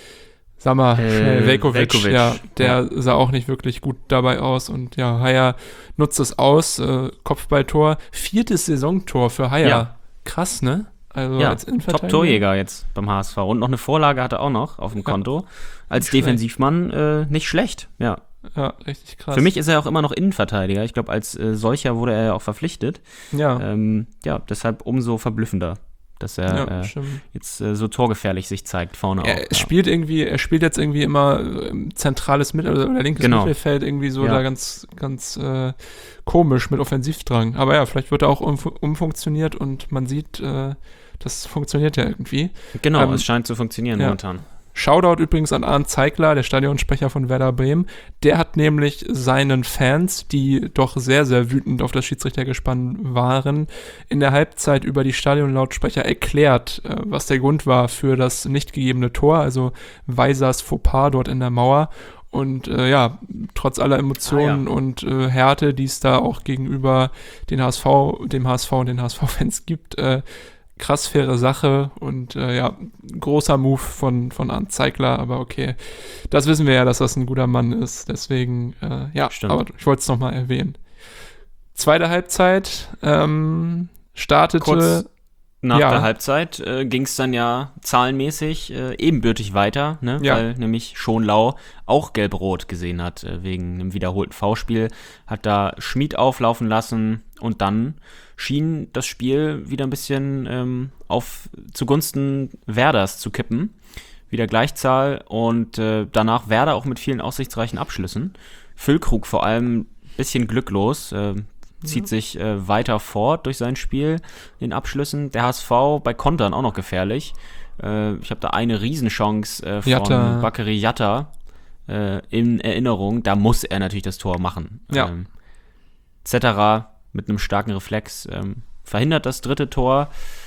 Sag mal, Äh, schnell, Veljkovic, Veljkovic, ja, der ja. sah auch nicht wirklich gut dabei aus und ja, Haier nutzt es aus, äh, Kopfballtor, viertes Saisontor für Haier, Ja. krass, ne? Also Ja, als Innenverteidiger. Top-Torjäger jetzt beim H S V. Und noch eine Vorlage hat er auch noch auf dem Ja. Konto. Als Nicht schlecht. Defensivmann äh, nicht schlecht, ja. Ja, richtig krass. Für mich ist er auch immer noch Innenverteidiger. Ich glaube, als äh, solcher wurde er ja auch verpflichtet. ja, Ähm, ja, deshalb umso verblüffender, dass er ja, äh, stimmt. jetzt äh, so torgefährlich sich zeigt vorne Er auch. Ja. spielt irgendwie, er spielt jetzt irgendwie immer ähm, zentrales Mittel oder linkes Genau. Mittelfeld irgendwie so Ja. da ganz, ganz äh, komisch mit Offensivdrang. Aber ja, vielleicht wird er auch umf umfunktioniert und man sieht, äh, das funktioniert ja irgendwie. Genau, ähm, es scheint zu funktionieren ja. momentan. Shoutout übrigens an Arndt Zeigler, der Stadionsprecher von Werder Bremen. Der hat nämlich seinen Fans, die doch sehr, sehr wütend auf das Schiedsrichtergespann waren, in der Halbzeit über die Stadionlautsprecher erklärt, äh, was der Grund war für das nicht gegebene Tor, also Weisers Fauxpas dort in der Mauer. Und äh, ja, trotz aller Emotionen Ah, ja. und äh, Härte, die es da auch gegenüber den H S V, dem H S V und den H S V-Fans gibt, äh, krass faire Sache und äh, ja, großer Move von, von Arndt Zeigler, aber okay, das wissen wir ja, dass das ein guter Mann ist, deswegen, äh, ja, Stimmt. aber ich wollte es nochmal erwähnen. Zweite Halbzeit ähm, startete, Kurz nach ja. der Halbzeit äh, ging es dann ja zahlenmäßig äh, ebenbürtig weiter, ne? Ja. Weil nämlich Schonlau auch gelb-rot gesehen hat, äh, wegen einem wiederholten Foulspiel, hat da Schmid auflaufen lassen und dann schien das Spiel wieder ein bisschen ähm, auf zugunsten Werders zu kippen. Wieder Gleichzahl und äh, danach Werder auch mit vielen aussichtsreichen Abschlüssen. Füllkrug vor allem ein bisschen glücklos, äh, zieht sich äh, weiter fort durch sein Spiel, den Abschlüssen. Der H S V bei Kontern auch noch gefährlich. Äh, ich habe da eine Riesenchance äh, von Yatta. Bakary Yatta äh, in Erinnerung. Da muss er natürlich das Tor machen. Ja. Ähm, Zetterer mit einem starken Reflex ähm, verhindert das dritte Tor.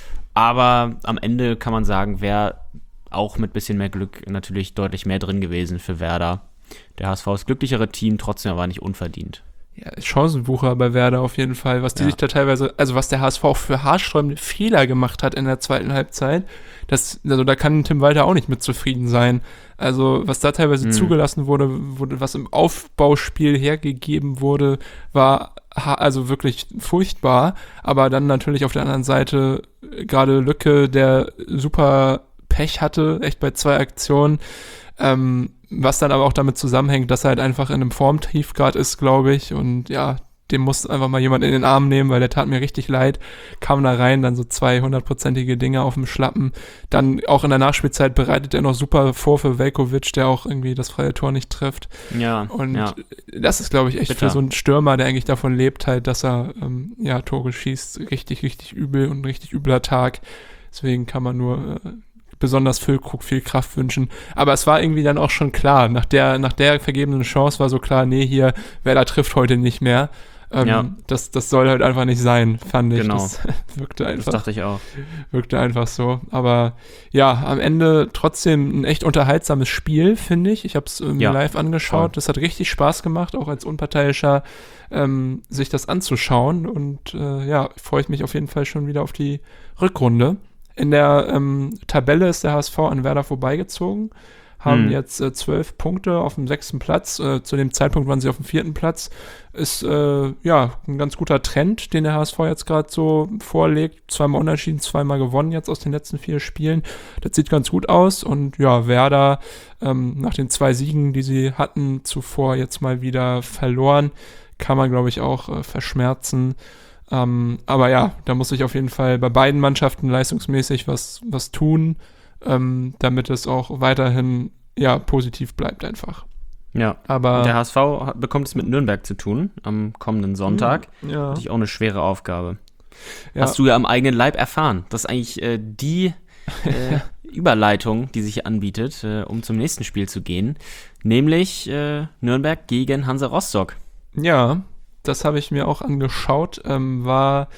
Aber am Ende kann man sagen, wäre auch mit bisschen mehr Glück natürlich deutlich mehr drin gewesen für Werder. Der H S V ist das glücklichere Team, trotzdem aber nicht unverdient. Ja, Chancenwucher bei Werder auf jeden Fall, was die Ja. sich da teilweise, also was der H S V auch für haarsträubende Fehler gemacht hat in der zweiten Halbzeit, das, also da kann Tim Walter auch nicht mit zufrieden sein. Also was da teilweise Mhm. zugelassen wurde, wurde, was im Aufbauspiel hergegeben wurde, war ha- also wirklich furchtbar, aber dann natürlich auf der anderen Seite äh, gerade Lücke, der super Pech hatte, echt bei zwei Aktionen, ähm, was dann aber auch damit zusammenhängt, dass er halt einfach in einem Formtief gerade ist, glaube ich, und ja, dem muss einfach mal jemand in den Arm nehmen, weil der tat mir richtig leid, kam da rein, dann so zwei hundertprozentige Dinge auf dem Schlappen, dann auch in der Nachspielzeit bereitet er noch super vor für Veljkovic, der auch irgendwie das freie Tor nicht trifft, Ja, und ja. das ist, glaube ich, echt Bitter. für so einen Stürmer, der eigentlich davon lebt halt, dass er ähm, ja Tore schießt, richtig, richtig übel und ein richtig übler Tag, deswegen kann man nur äh, besonders Füllkrug viel Kraft wünschen. Aber es war irgendwie dann auch schon klar, nach der, nach der vergebenen Chance war so klar, nee, hier, Werder trifft heute nicht mehr. Ähm, Ja. das, das soll halt einfach nicht sein, fand ich. Genau. Das wirkte Das einfach, dachte ich auch. wirkte einfach so. Aber ja, am Ende trotzdem ein echt unterhaltsames Spiel, finde ich. Ich habe es ähm, Ja, live angeschaut. voll. Das hat richtig Spaß gemacht, auch als Unparteiischer, ähm, sich das anzuschauen. Und äh, ja, freue ich mich auf jeden Fall schon wieder auf die Rückrunde. In der ähm, Tabelle ist der H S V an Werder vorbeigezogen, haben Hm. jetzt äh, zwölf Punkte auf dem sechsten Platz. Äh, zu dem Zeitpunkt waren sie auf dem vierten Platz. Ist äh, ja ein ganz guter Trend, den der H S V jetzt gerade so vorlegt. Zweimal unentschieden, zweimal gewonnen jetzt aus den letzten vier Spielen. Das sieht ganz gut aus. Und ja, Werder ähm, nach den zwei Siegen, die sie hatten, zuvor jetzt mal wieder verloren, kann man, glaube ich, auch äh, verschmerzen. Ähm, aber ja, da muss ich auf jeden Fall bei beiden Mannschaften leistungsmäßig was, was tun, ähm, damit es auch weiterhin ja positiv bleibt einfach. Ja. Aber Und der H S V hat- bekommt es mit Nürnberg zu tun am kommenden Sonntag. ja, Natürlich auch eine schwere Aufgabe. ja. Hast du ja am eigenen Leib erfahren. Das ist eigentlich äh, die äh, Überleitung, die sich hier anbietet, äh, um zum nächsten Spiel zu gehen. Nämlich äh, Nürnberg gegen Hansa Rostock. Ja, das habe ich mir auch angeschaut. Ähm, war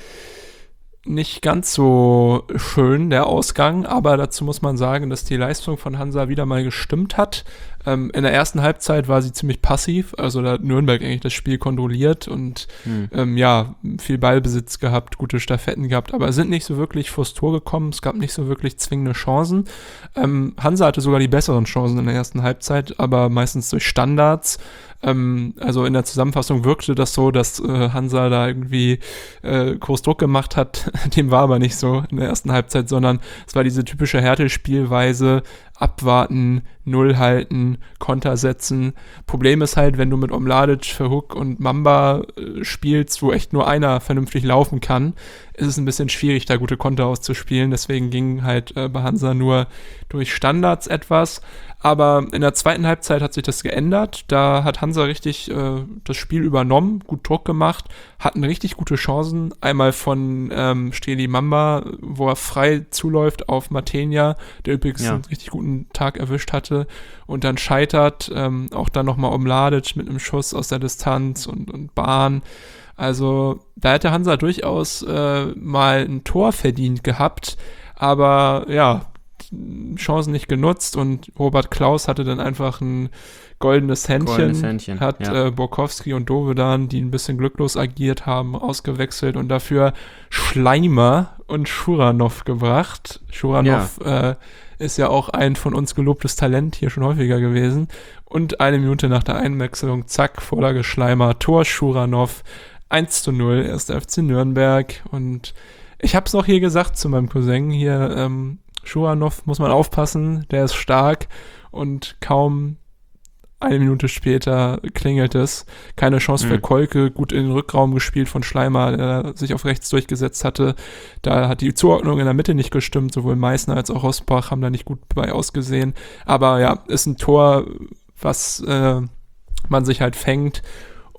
nicht ganz so schön, der Ausgang, aber dazu muss man sagen, dass die Leistung von Hansa wieder mal gestimmt hat. Ähm, in der ersten Halbzeit war sie ziemlich passiv, also da hat Nürnberg eigentlich das Spiel kontrolliert und Hm. ähm, ja, viel Ballbesitz gehabt, gute Staffetten gehabt, aber sind nicht so wirklich vors Tor gekommen, es gab nicht so wirklich zwingende Chancen. Ähm, Hansa hatte sogar die besseren Chancen in der ersten Halbzeit, aber meistens durch Standards. Ähm, also in der Zusammenfassung wirkte das so, dass äh, Hansa da irgendwie äh, groß Druck gemacht hat. Dem war aber nicht so in der ersten Halbzeit, sondern es war diese typische Härte-Spielweise, abwarten, Null halten, Konter setzen. Problem ist halt, wenn du mit Omladic, Verhoek und Mamba äh, spielst, wo echt nur einer vernünftig laufen kann, ist es ein bisschen schwierig, da gute Konter auszuspielen. Deswegen ging halt äh, bei Hansa nur durch Standards etwas. Aber in der zweiten Halbzeit hat sich das geändert. Da hat Hansa richtig äh, das Spiel übernommen, gut Druck gemacht, hatten richtig gute Chancen. Einmal von ähm, Steli Mamba, wo er frei zuläuft auf Matenia, der übrigens Ja. einen richtig guten Tag erwischt hatte und dann scheitert. Ähm, auch dann nochmal Omladic mit einem Schuss aus der Distanz und, und Bahn. Also da hätte Hansa durchaus äh, mal ein Tor verdient gehabt. Aber ja, Chancen nicht genutzt und Robert Klaus hatte dann einfach ein goldenes Händchen, Goldenes Händchen, hat ja. äh, Borkowski und Dovedan, die ein bisschen glücklos agiert haben, ausgewechselt und dafür Schleimer und Schuranov gebracht. Schuranov äh, ist ja auch ein von uns gelobtes Talent, hier schon häufiger gewesen. Und eine Minute nach der Einwechslung, zack, Vorlage Schleimer, Tor Schuranov, eins zu null, erster F C Nürnberg. Und ich habe es noch hier gesagt zu meinem Cousin hier, ähm, Schuranov muss man aufpassen, der ist stark und kaum eine Minute später klingelt es. Keine Chance für Mhm. Kolke, gut in den Rückraum gespielt von Schleimer, der sich auf rechts durchgesetzt hatte. Da hat die Zuordnung in der Mitte nicht gestimmt, sowohl Meißner als auch Rosbach haben da nicht gut bei ausgesehen. Aber ja, ist ein Tor, was äh, man sich halt fängt.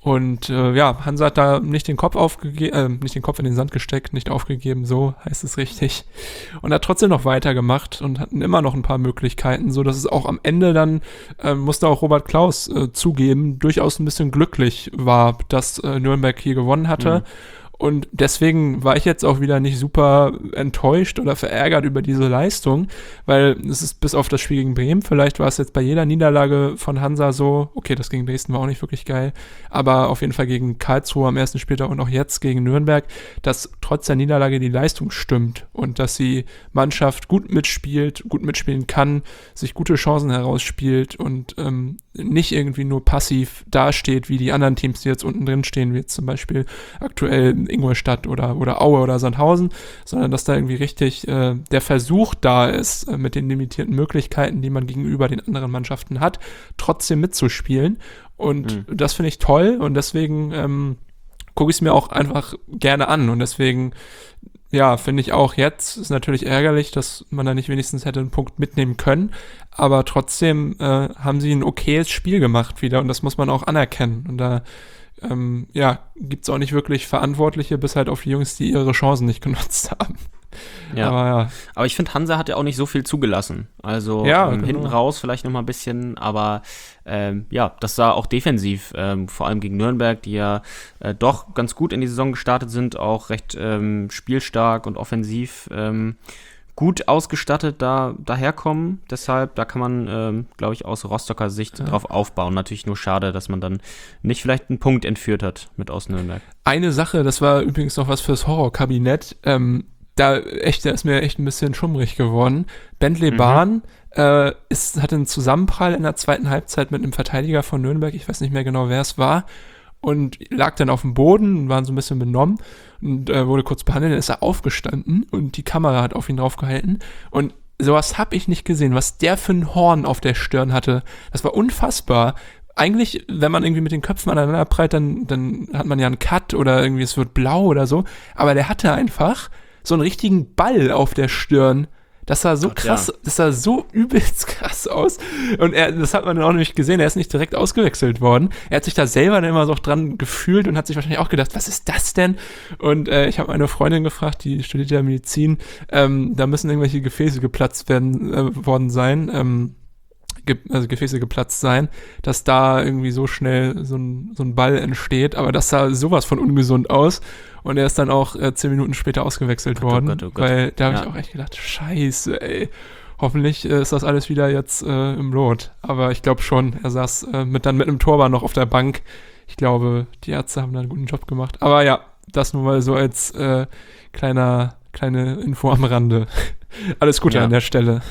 Und äh, ja, Hansa hat da nicht den Kopf aufgegeben, äh, nicht den Kopf in den Sand gesteckt, nicht aufgegeben, so heißt es richtig. Und hat trotzdem noch weitergemacht und hatten immer noch ein paar Möglichkeiten, so dass es auch am Ende dann, äh, musste auch Robert Klaus äh, zugeben, durchaus ein bisschen glücklich war, dass äh, Nürnberg hier gewonnen hatte. Mhm. Und deswegen war ich jetzt auch wieder nicht super enttäuscht oder verärgert über diese Leistung, weil es ist bis auf das Spiel gegen Bremen, vielleicht war es jetzt bei jeder Niederlage von Hansa so, okay, das gegen Dresden war auch nicht wirklich geil, aber auf jeden Fall gegen Karlsruhe am ersten Spieltag und auch jetzt gegen Nürnberg, dass trotz der Niederlage die Leistung stimmt und dass die Mannschaft gut mitspielt, gut mitspielen kann, sich gute Chancen herausspielt und ähm, nicht irgendwie nur passiv dasteht, wie die anderen Teams, die jetzt unten drin stehen, wie jetzt zum Beispiel aktuell Ingolstadt oder, oder Aue oder Sandhausen, sondern dass da irgendwie richtig äh, der Versuch da ist, äh, mit den limitierten Möglichkeiten, die man gegenüber den anderen Mannschaften hat, trotzdem mitzuspielen. Und mhm. das finde ich toll und deswegen ähm, gucke ich es mir auch einfach gerne an und deswegen ja, finde ich auch jetzt, ist natürlich ärgerlich, dass man da nicht wenigstens hätte einen Punkt mitnehmen können, aber trotzdem äh, haben sie ein okayes Spiel gemacht wieder und das muss man auch anerkennen und da ähm, ja, gibt es auch nicht wirklich Verantwortliche, bis halt auf die Jungs, die ihre Chancen nicht genutzt haben. Ja. Aber, ja. aber ich finde, Hansa hat ja auch nicht so viel zugelassen. Also ja, ähm, genau. hinten raus vielleicht noch mal ein bisschen, aber ähm, ja, das sah auch defensiv, ähm, vor allem gegen Nürnberg, die ja äh, doch ganz gut in die Saison gestartet sind, auch recht ähm, spielstark und offensiv ähm, gut ausgestattet da daherkommen. Deshalb, da kann man, ähm, glaube ich, aus Rostocker Sicht ja. drauf aufbauen. Natürlich nur schade, dass man dann nicht vielleicht einen Punkt entführt hat mit aus Nürnberg. Eine Sache, das war übrigens noch was fürs Horrorkabinett, ähm, da, echt, da ist mir echt ein bisschen schummrig geworden. Bentley mhm. Bahn äh, ist, hatte einen Zusammenprall in der zweiten Halbzeit mit einem Verteidiger von Nürnberg, ich weiß nicht mehr genau, wer es war, und lag dann auf dem Boden, war so ein bisschen benommen und äh, wurde kurz behandelt, dann ist er aufgestanden und die Kamera hat auf ihn draufgehalten und sowas habe ich nicht gesehen, was der für ein Horn auf der Stirn hatte, das war unfassbar. Eigentlich, wenn man irgendwie mit den Köpfen aneinander prallt, dann, dann hat man ja einen Cut oder irgendwie es wird blau oder so, aber der hatte einfach so einen richtigen Ball auf der Stirn. Das sah so Ach, krass, ja. das sah so übelst krass aus. Und er, das hat man dann auch nämlich gesehen, er ist nicht direkt ausgewechselt worden. Er hat sich da selber dann immer so dran gefühlt und hat sich wahrscheinlich auch gedacht, was ist das denn? Und äh, ich habe meine Freundin gefragt, die studiert ja Medizin, ähm, da müssen irgendwelche Gefäße geplatzt werden äh, worden sein, ähm, ge- also Gefäße geplatzt sein, dass da irgendwie so schnell so ein, so ein Ball entsteht. Aber das sah sowas von ungesund aus. Und er ist dann auch äh, zehn Minuten später ausgewechselt Gott, worden, oh Gott, oh Gott. weil da habe ja. ich auch echt gedacht, scheiße, ey, hoffentlich äh, ist das alles wieder jetzt äh, im Lot. Aber ich glaube schon, er saß äh, mit, dann mit einem Torwart noch auf der Bank. Ich glaube, die Ärzte haben da einen guten Job gemacht. Aber ja, das nur mal so als äh, kleiner, kleine Info am Rande. Alles Gute ja. an der Stelle.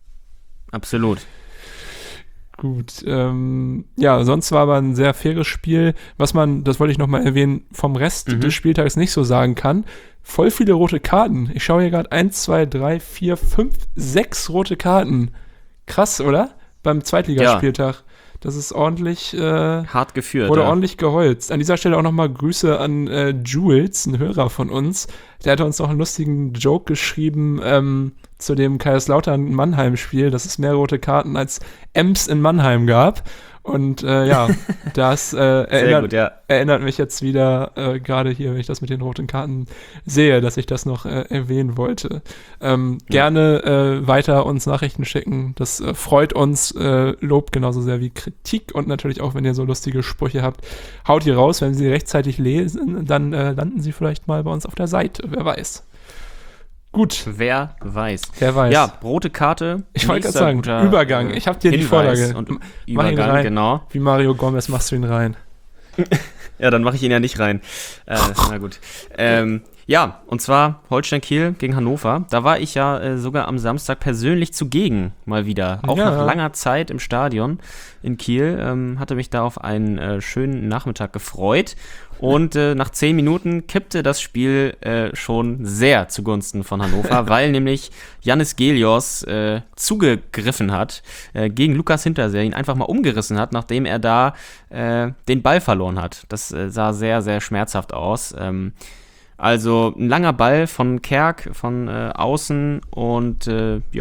Absolut. Gut, ähm, ja, sonst war aber ein sehr faires Spiel, was man, das wollte ich nochmal erwähnen, vom Rest mhm. des Spieltags nicht so sagen kann. Voll viele rote Karten. Ich schaue hier gerade eins, zwei, drei, vier, fünf, sechs rote Karten. Krass, oder? Beim Zweitligaspieltag. Ja. Das ist ordentlich äh, hart geführt. Wurde ja. ordentlich geholzt. An dieser Stelle auch nochmal Grüße an äh, Jules, ein Hörer von uns. Der hat uns noch einen lustigen Joke geschrieben ähm, zu dem Kaiserslautern-Mannheim-Spiel, dass es mehr rote Karten als Ems in Mannheim gab. Und äh, ja, das äh, erinnert, gut, ja. erinnert mich jetzt wieder äh, gerade hier, wenn ich das mit den roten Karten sehe, dass ich das noch äh, erwähnen wollte. Ähm, ja. Gerne äh, weiter uns Nachrichten schicken. Das äh, freut uns. Äh, Lob genauso sehr wie Kritik. Und natürlich auch, wenn ihr so lustige Sprüche habt, haut die raus. Wenn sie rechtzeitig lesen, dann äh, landen sie vielleicht mal bei uns auf der Seite. Wer weiß. Gut. Wer weiß. Wer weiß. Ja, rote Karte. Ich wollte gerade sagen, Übergang. Ich habe dir Hinweis die Vorlage. Und Mach Übergang, ihn rein. Genau. Wie Mario Gomez machst du ihn rein. Ja, dann mache ich ihn ja nicht rein. Äh, na gut. Ähm, ja, und zwar Holstein Kiel gegen Hannover. Da war ich ja äh, sogar am Samstag persönlich zugegen, mal wieder. Auch ja. nach langer Zeit im Stadion in Kiel. Ähm, hatte mich da auf einen äh, schönen Nachmittag gefreut. Und äh, nach zehn Minuten kippte das Spiel äh, schon sehr zugunsten von Hannover, weil nämlich Jannis Gelios äh, zugegriffen hat äh, gegen Lukas Hinterseer, ihn einfach mal umgerissen hat, nachdem er da äh, den Ball verloren hat. Das äh, sah sehr, sehr schmerzhaft aus. Ähm, also ein langer Ball von Kerk von äh, außen und äh, ja,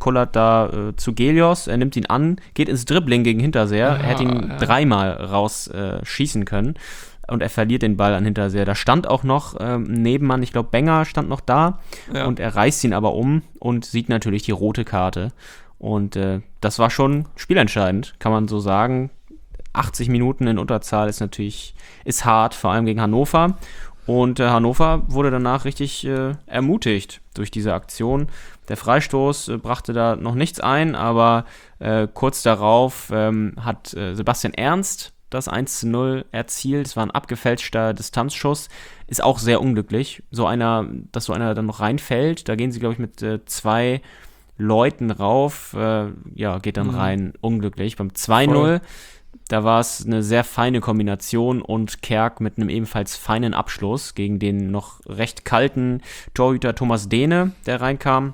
kullert da äh, zu Gelios, er nimmt ihn an, geht ins Dribbling gegen Hinterseher, Ja, er hätte ihn ja. dreimal raus äh, schießen können und er verliert den Ball an Hinterseher. Da stand auch noch ähm, ein Nebenmann, ich glaube Benger stand noch da Ja. und er reißt ihn aber um und sieht natürlich die rote Karte. Und äh, das war schon spielentscheidend, kann man so sagen. achtzig Minuten in Unterzahl ist natürlich ist hart, vor allem gegen Hannover. Und äh, Hannover wurde danach richtig äh, ermutigt durch diese Aktion. Der Freistoß äh, brachte da noch nichts ein, aber äh, kurz darauf ähm, hat äh, Sebastian Ernst das eins zu null erzielt. Es war ein abgefälschter Distanzschuss. Ist auch sehr unglücklich. So einer, dass so einer dann noch reinfällt. Da gehen sie, glaube ich, mit äh, zwei Leuten rauf. Äh, ja, geht dann Mhm. rein. Unglücklich. Beim zwei null Voll. da war es eine sehr feine Kombination und Kerk mit einem ebenfalls feinen Abschluss gegen den noch recht kalten Torhüter Thomas Dehne, der reinkam.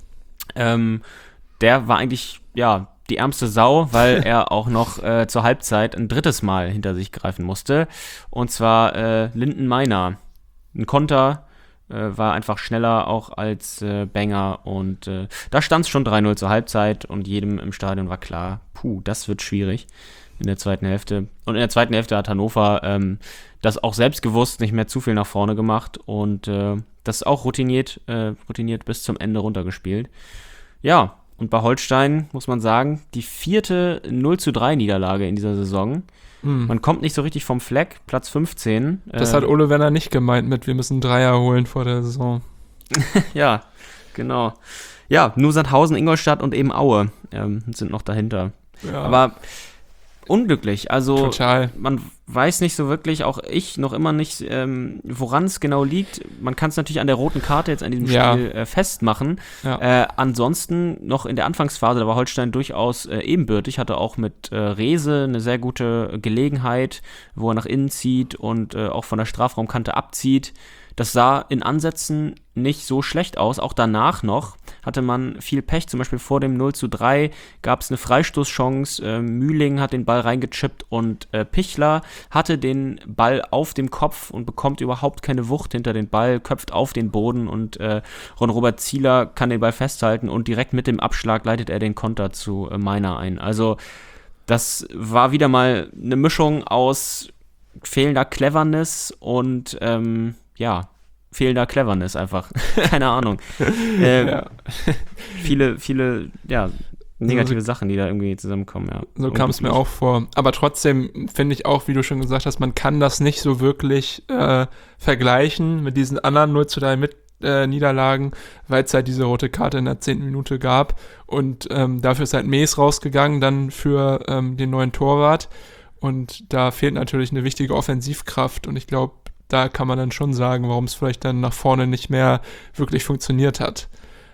Ähm, der war eigentlich, ja, die ärmste Sau, weil er auch noch äh, zur Halbzeit ein drittes Mal hinter sich greifen musste. Und zwar äh, Linden Meiner. Ein Konter, äh, war einfach schneller auch als äh, Benger. Und äh, da stand es schon drei null zur Halbzeit und jedem im Stadion war klar, puh, das wird schwierig in der zweiten Hälfte. Und in der zweiten Hälfte hat Hannover ähm, das auch selbstbewusst nicht mehr zu viel nach vorne gemacht und äh, das auch routiniert, äh, routiniert bis zum Ende runtergespielt. Ja, und bei Holstein muss man sagen, die vierte null zu drei Niederlage in dieser Saison. Mhm. Man kommt nicht so richtig vom Fleck, Platz fünfzehn. Das äh, hat Ole Werner nicht gemeint mit, wir müssen Dreier holen vor der Saison. Ja, genau. Ja, nur Sandhausen, Ingolstadt und eben Aue ähm, sind noch dahinter. Ja, Aber unglücklich, also total. man weiß nicht so wirklich, auch ich noch immer nicht, ähm, woran es genau liegt. Man kann es natürlich an der roten Karte jetzt an diesem Ja. Spiel äh, festmachen. Ja. Äh, ansonsten noch in der Anfangsphase, da war Holstein durchaus äh, ebenbürtig, hatte auch mit äh, Rehse eine sehr gute Gelegenheit, wo er nach innen zieht und äh, auch von der Strafraumkante abzieht. Das sah in Ansätzen nicht so schlecht aus. Auch danach noch hatte man viel Pech. Zum Beispiel vor dem null zu drei gab es eine Freistoßchance. Äh, Mühling hat den Ball reingechippt und äh, Pichler hatte den Ball auf dem Kopf und bekommt überhaupt keine Wucht hinter den Ball, köpft auf den Boden und äh, Ron-Robert Zieler kann den Ball festhalten und direkt mit dem Abschlag leitet er den Konter zu äh, Meiner ein. Also das war wieder mal eine Mischung aus fehlender Cleverness und ähm, ja, fehlender Cleverness einfach. Keine Ahnung. äh, Ja. Viele, viele, ja, negative So- Sachen, die da irgendwie zusammenkommen, ja. So kam es mir auch vor. Aber trotzdem finde ich auch, wie du schon gesagt hast, man kann das nicht so wirklich äh, vergleichen mit diesen anderen null zu drei mit äh, Niederlagen, weil es halt diese rote Karte in der zehnten Minute gab. Und ähm, dafür ist halt Mees rausgegangen, dann für ähm, den neuen Torwart. Und da fehlt natürlich eine wichtige Offensivkraft. Und ich glaube, da kann man dann schon sagen, warum es vielleicht dann nach vorne nicht mehr wirklich funktioniert hat.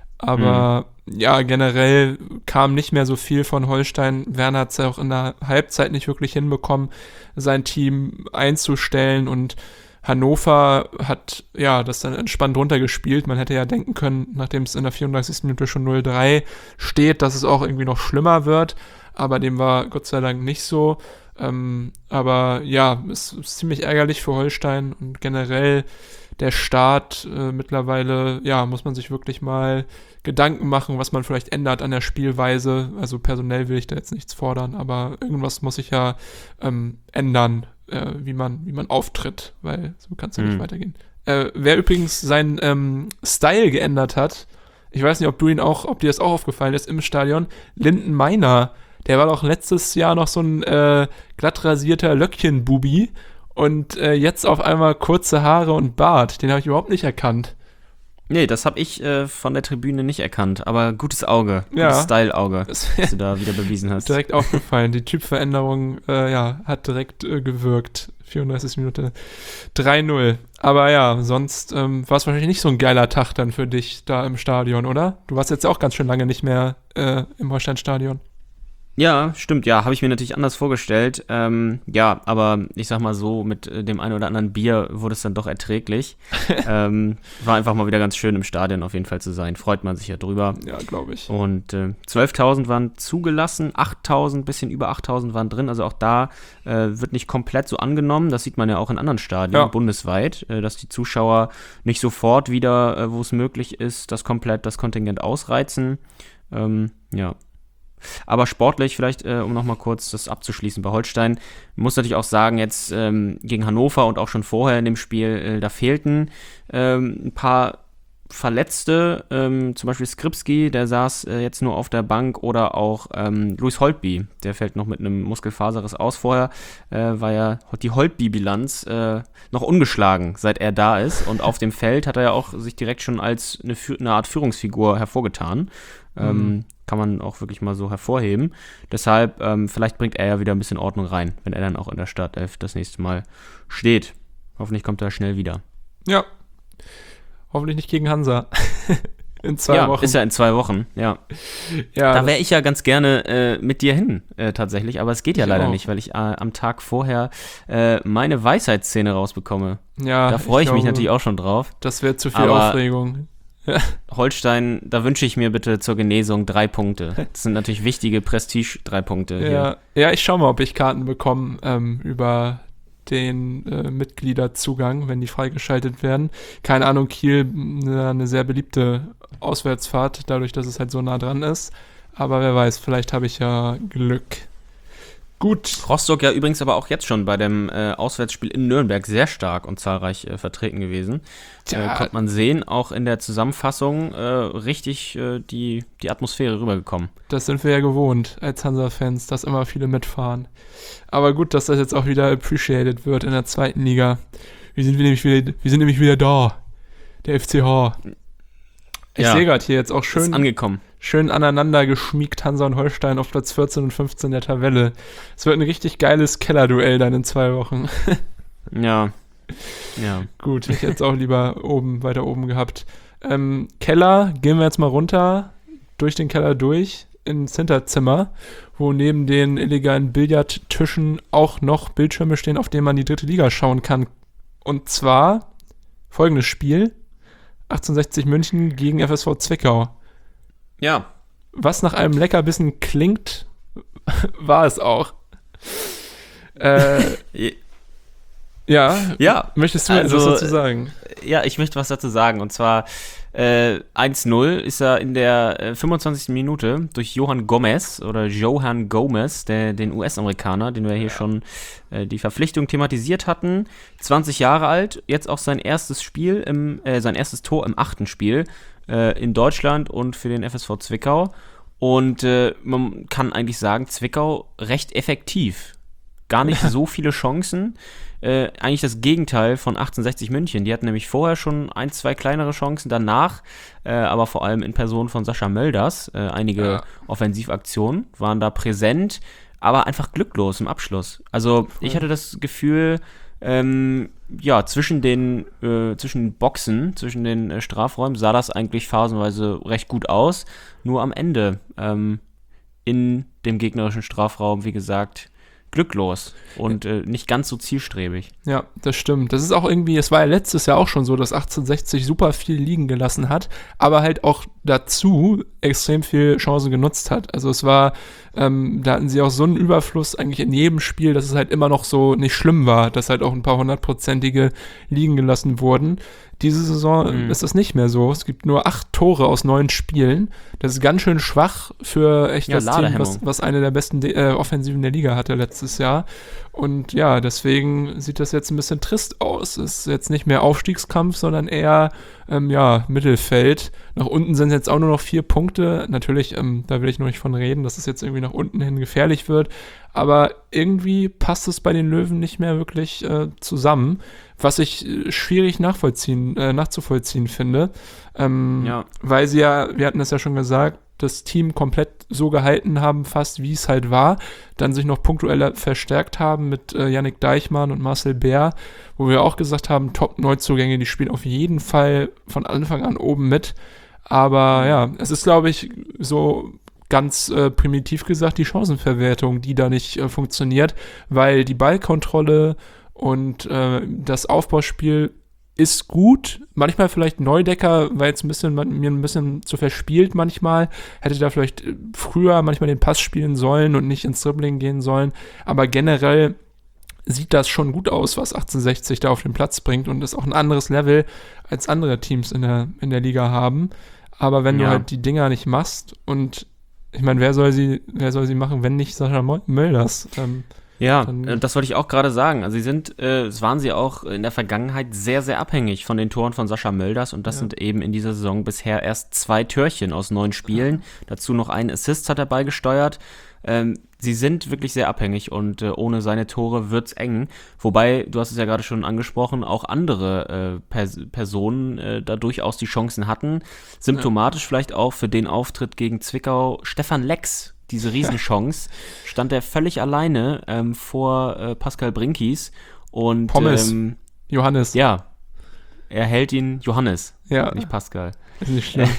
Aber ja, generell kam nicht mehr so viel von Holstein. Werner hat es ja auch in der Halbzeit nicht wirklich hinbekommen, sein Team einzustellen. Und Hannover hat ja das dann entspannt runtergespielt. Man hätte ja denken können, nachdem es in der vierunddreißigsten Minute schon null drei steht, dass es auch irgendwie noch schlimmer wird. Aber dem war Gott sei Dank nicht so. Ähm, aber ja, es ist ziemlich ärgerlich für Holstein und generell der Start äh, mittlerweile, ja, muss man sich wirklich mal Gedanken machen, was man vielleicht ändert an der Spielweise. Also personell will ich da jetzt nichts fordern, aber irgendwas muss sich ja ähm, ändern, äh, wie man, wie man auftritt, weil so kann es ja Mhm. nicht weitergehen. Äh, wer übrigens seinen ähm, Style geändert hat, ich weiß nicht, ob du ihn auch, ob dir das auch aufgefallen ist im Stadion, Linden Meiner. Der war doch letztes Jahr noch so ein äh, glatt rasierter Löckchenbubi und äh, jetzt auf einmal kurze Haare und Bart. Den habe ich überhaupt nicht erkannt. Nee, das habe ich äh, von der Tribüne nicht erkannt, aber gutes Auge, Ja. gutes Style-Auge, Das das du da wieder bewiesen hast. direkt aufgefallen. Die Typveränderung äh, ja, hat direkt äh, gewirkt. vierunddreißigste Minute drei null. Aber ja, sonst ähm, war es wahrscheinlich nicht so ein geiler Tag dann für dich da im Stadion, oder? Du warst jetzt auch ganz schön lange nicht mehr äh, im Holstein-Stadion. Ja, stimmt, ja, habe ich mir natürlich anders vorgestellt. Ähm, ja, aber ich sag mal so, mit äh, dem einen oder anderen Bier wurde es dann doch erträglich. ähm, war einfach mal wieder ganz schön im Stadion auf jeden Fall zu sein. Freut man sich ja drüber. Ja, glaube ich. Und äh, zwölftausend waren zugelassen, achttausend, bisschen über achttausend waren drin. Also auch da äh, wird nicht komplett so angenommen. Das sieht man ja auch in anderen Stadien Ja. bundesweit, äh, dass die Zuschauer nicht sofort wieder, äh, wo es möglich ist, das komplett das Kontingent ausreizen. Ähm, ja. Aber sportlich vielleicht, äh, um nochmal kurz das abzuschließen bei Holstein, muss natürlich auch sagen, jetzt ähm, gegen Hannover und auch schon vorher in dem Spiel, äh, da fehlten ähm, ein paar Verletzte, ähm, zum Beispiel Skripski, der saß äh, jetzt nur auf der Bank, oder auch ähm, Luis Holtby, der fällt noch mit einem Muskelfaserriss aus. Vorher äh, war ja die Holtby-Bilanz äh, noch ungeschlagen, seit er da ist, und auf dem Feld hat er ja auch sich direkt schon als eine, eine Art Führungsfigur hervorgetan. Mhm. Ähm, kann man auch wirklich mal so hervorheben. Deshalb, ähm, vielleicht bringt er ja wieder ein bisschen Ordnung rein, wenn er dann auch in der Startelf das nächste Mal steht. Hoffentlich kommt er schnell wieder. Ja. Hoffentlich nicht gegen Hansa. In zwei ja, Wochen. Ist ja in zwei Wochen, ja. ja da wäre ich ja ganz gerne äh, mit dir hin, äh, tatsächlich, aber es geht ja leider auch. nicht, weil ich äh, am Tag vorher äh, meine Weisheitsszene rausbekomme. Ja, da freue ich, ich mich glaube, natürlich auch schon drauf. Das wäre zu viel aber Aufregung. Holstein, da wünsche ich mir bitte zur Genesung drei Punkte. Das sind natürlich wichtige Prestige-drei Punkte. Ja, hier. ja, ich schaue mal, ob ich Karten bekomme ähm, über den äh, Mitgliederzugang, wenn die freigeschaltet werden. Keine Ahnung, Kiel, eine, eine sehr beliebte Auswärtsfahrt, dadurch, dass es halt so nah dran ist. Aber wer weiß, vielleicht habe ich ja Glück. Gut. Rostock ja übrigens aber auch jetzt schon bei dem äh, Auswärtsspiel in Nürnberg sehr stark und zahlreich äh, vertreten gewesen. Äh, konnte man sehen, auch in der Zusammenfassung äh, richtig äh, die, die Atmosphäre rübergekommen. Das sind wir ja gewohnt als Hansa-Fans, dass immer viele mitfahren. Aber gut, dass das jetzt auch wieder appreciated wird in der zweiten Liga. Wir sind nämlich wieder, wir sind nämlich wieder da. Der F C H. Ich ja, sehe gerade hier jetzt auch schön, ist angekommen. schön aneinander geschmiegt Hansa und Holstein auf Platz vierzehn und fünfzehn der Tabelle. Es wird ein richtig geiles Kellerduell dann in zwei Wochen. Ja. Ja. Gut, ich hätte es auch lieber oben, weiter oben gehabt. Ähm, Keller, gehen wir jetzt mal runter, durch den Keller durch, ins Hinterzimmer, wo neben den illegalen Billardtischen auch noch Bildschirme stehen, auf denen man die dritte Liga schauen kann. Und zwar folgendes Spiel: achtzehnhundertsechzig München gegen F S V Zwickau. Ja. Was nach einem Leckerbissen klingt, war es auch. Äh, ja, ja, möchtest du also, etwas dazu sagen? Ja, ich möchte was dazu sagen. Und zwar äh, eins null ist er in der äh, fünfundzwanzigsten Minute durch Johann Gomez oder Johann Gomez, der, den U S-Amerikaner, den wir hier ja. schon äh, die Verpflichtung thematisiert hatten. zwanzig Jahre alt, jetzt auch sein erstes Spiel, im, äh, sein erstes Tor im achten Spiel äh, in Deutschland und für den F S V Zwickau. Und äh, man kann eigentlich sagen, Zwickau recht effektiv. Gar nicht so viele Chancen. Äh, eigentlich das Gegenteil von achtzehnhundertsechzig München. Die hatten nämlich vorher schon ein, zwei kleinere Chancen, danach, äh, aber vor allem in Person von Sascha Mölders, äh, einige ja. Offensivaktionen waren da präsent, aber einfach glücklos im Abschluss. Also ich hatte das Gefühl, ähm, ja, zwischen den äh, zwischen Boxen, zwischen den äh, Strafräumen sah das eigentlich phasenweise recht gut aus. Nur am Ende ähm, in dem gegnerischen Strafraum, wie gesagt, glücklos und äh, nicht ganz so zielstrebig. Ja, das stimmt. Das ist auch irgendwie, es war ja letztes Jahr auch schon so, dass achtzehnhundertsechzig super viel liegen gelassen hat, aber halt auch dazu extrem viel Chancen genutzt hat. Also es war, ähm, da hatten sie auch so einen Überfluss eigentlich in jedem Spiel, dass es halt immer noch so nicht schlimm war, dass halt auch ein paar hundertprozentige liegen gelassen wurden. Diese Saison mhm. ist das nicht mehr so. Es gibt nur acht Tore aus neun Spielen. Das ist ganz schön schwach für echt ja, das Team, was, was eine der besten De- äh, Offensiven der Liga hatte letztes Jahr. Und ja, deswegen sieht das jetzt ein bisschen trist aus. Es ist jetzt nicht mehr Aufstiegskampf, sondern eher ähm, ja, Mittelfeld. Nach unten sind jetzt auch nur noch vier Punkte. Natürlich, ähm, da will ich noch nicht von reden, dass es jetzt irgendwie nach unten hin gefährlich wird. Aber irgendwie passt es bei den Löwen nicht mehr wirklich äh, zusammen, was ich äh, schwierig nachvollziehen, äh, nachzuvollziehen finde. Ähm, ja. Weil sie ja, wir hatten das ja schon gesagt, das Team komplett so gehalten haben, fast wie es halt war, dann sich noch punktuell verstärkt haben mit äh, Yannick Deichmann und Marcel Bär, wo wir auch gesagt haben, Top-Neuzugänge, die spielen auf jeden Fall von Anfang an oben mit. Aber ja, es ist, glaube ich, so ganz äh, primitiv gesagt, die Chancenverwertung, die da nicht äh, funktioniert, weil die Ballkontrolle und äh, das Aufbauspiel ist gut. Manchmal vielleicht Neudecker, war jetzt ein bisschen, mir ein bisschen zu verspielt manchmal. Hätte da vielleicht früher manchmal den Pass spielen sollen und nicht ins Dribbling gehen sollen. Aber generell sieht das schon gut aus, was achtzehnhundertsechzig da auf den Platz bringt und ist auch ein anderes Level als andere Teams in der, in der Liga haben. aber wenn Ja. du halt die Dinger nicht machst und ich meine, wer soll sie, wer soll sie machen, wenn nicht Sascha Mölders? Ähm, Ja, Dann- äh, das wollte ich auch gerade sagen. Also sie sind, äh, es waren sie auch in der Vergangenheit sehr, sehr abhängig von den Toren von Sascha Mölders und das Ja. sind eben in dieser Saison bisher erst zwei Törchen aus neun Spielen. Dazu noch einen Assist hat er beigesteuert. Ähm, sie sind wirklich sehr abhängig und äh, ohne seine Tore wird's eng. Wobei, du hast es ja gerade schon angesprochen, auch andere äh, Pers- Personen äh, da durchaus die Chancen hatten. Symptomatisch vielleicht auch für den Auftritt gegen Zwickau Stefan Lex. Diese Riesenchance, stand er völlig alleine ähm, vor äh, Pascal Brinkies und Pommes. ähm, Johannes. ja, er hält ihn Johannes, Ja, nicht Pascal. ist nicht schlimm.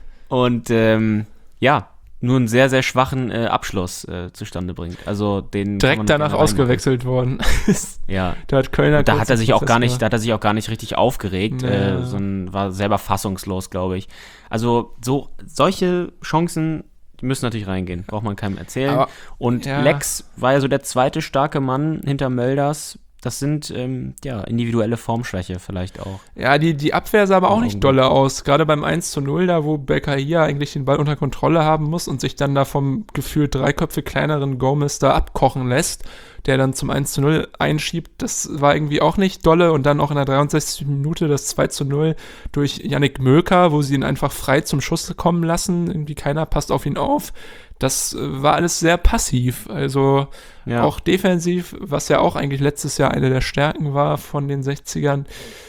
Und ähm, ja, nur einen sehr, sehr schwachen äh, Abschluss äh, zustande bringt. Also den kann man Direkt nicht danach gerne ausgewechselt worden. reinmachen. Ja. Da hat Kölner Da kurz hat er einen sich auch gar Prozess nicht, gemacht. da hat er sich auch gar nicht richtig aufgeregt, Nee. äh, sondern war selber fassungslos, glaube ich. Also so solche Chancen die müssen natürlich reingehen, braucht man keinem erzählen. Aber- Und ja. Lex war ja so der zweite starke Mann hinter Mölders. Das sind ähm, ja individuelle Formschwäche vielleicht auch. Ja, die, die Abwehr sah aber auch Im nicht Augenblick. dolle aus. Gerade beim eins zu null, da wo Belkahia eigentlich den Ball unter Kontrolle haben muss und sich dann da vom gefühlt drei Köpfe kleineren Gomez da abkochen lässt, der dann zum eins zu null einschiebt, das war irgendwie auch nicht dolle. Und dann auch in der dreiundsechzigsten Minute das zwei zu null durch Yannick Möker, wo sie ihn einfach frei zum Schuss kommen lassen. Irgendwie keiner passt auf ihn auf. Das äh, war alles sehr passiv. Also Ja. auch defensiv, was ja auch eigentlich letztes Jahr eine der Stärken war von den sechzigern.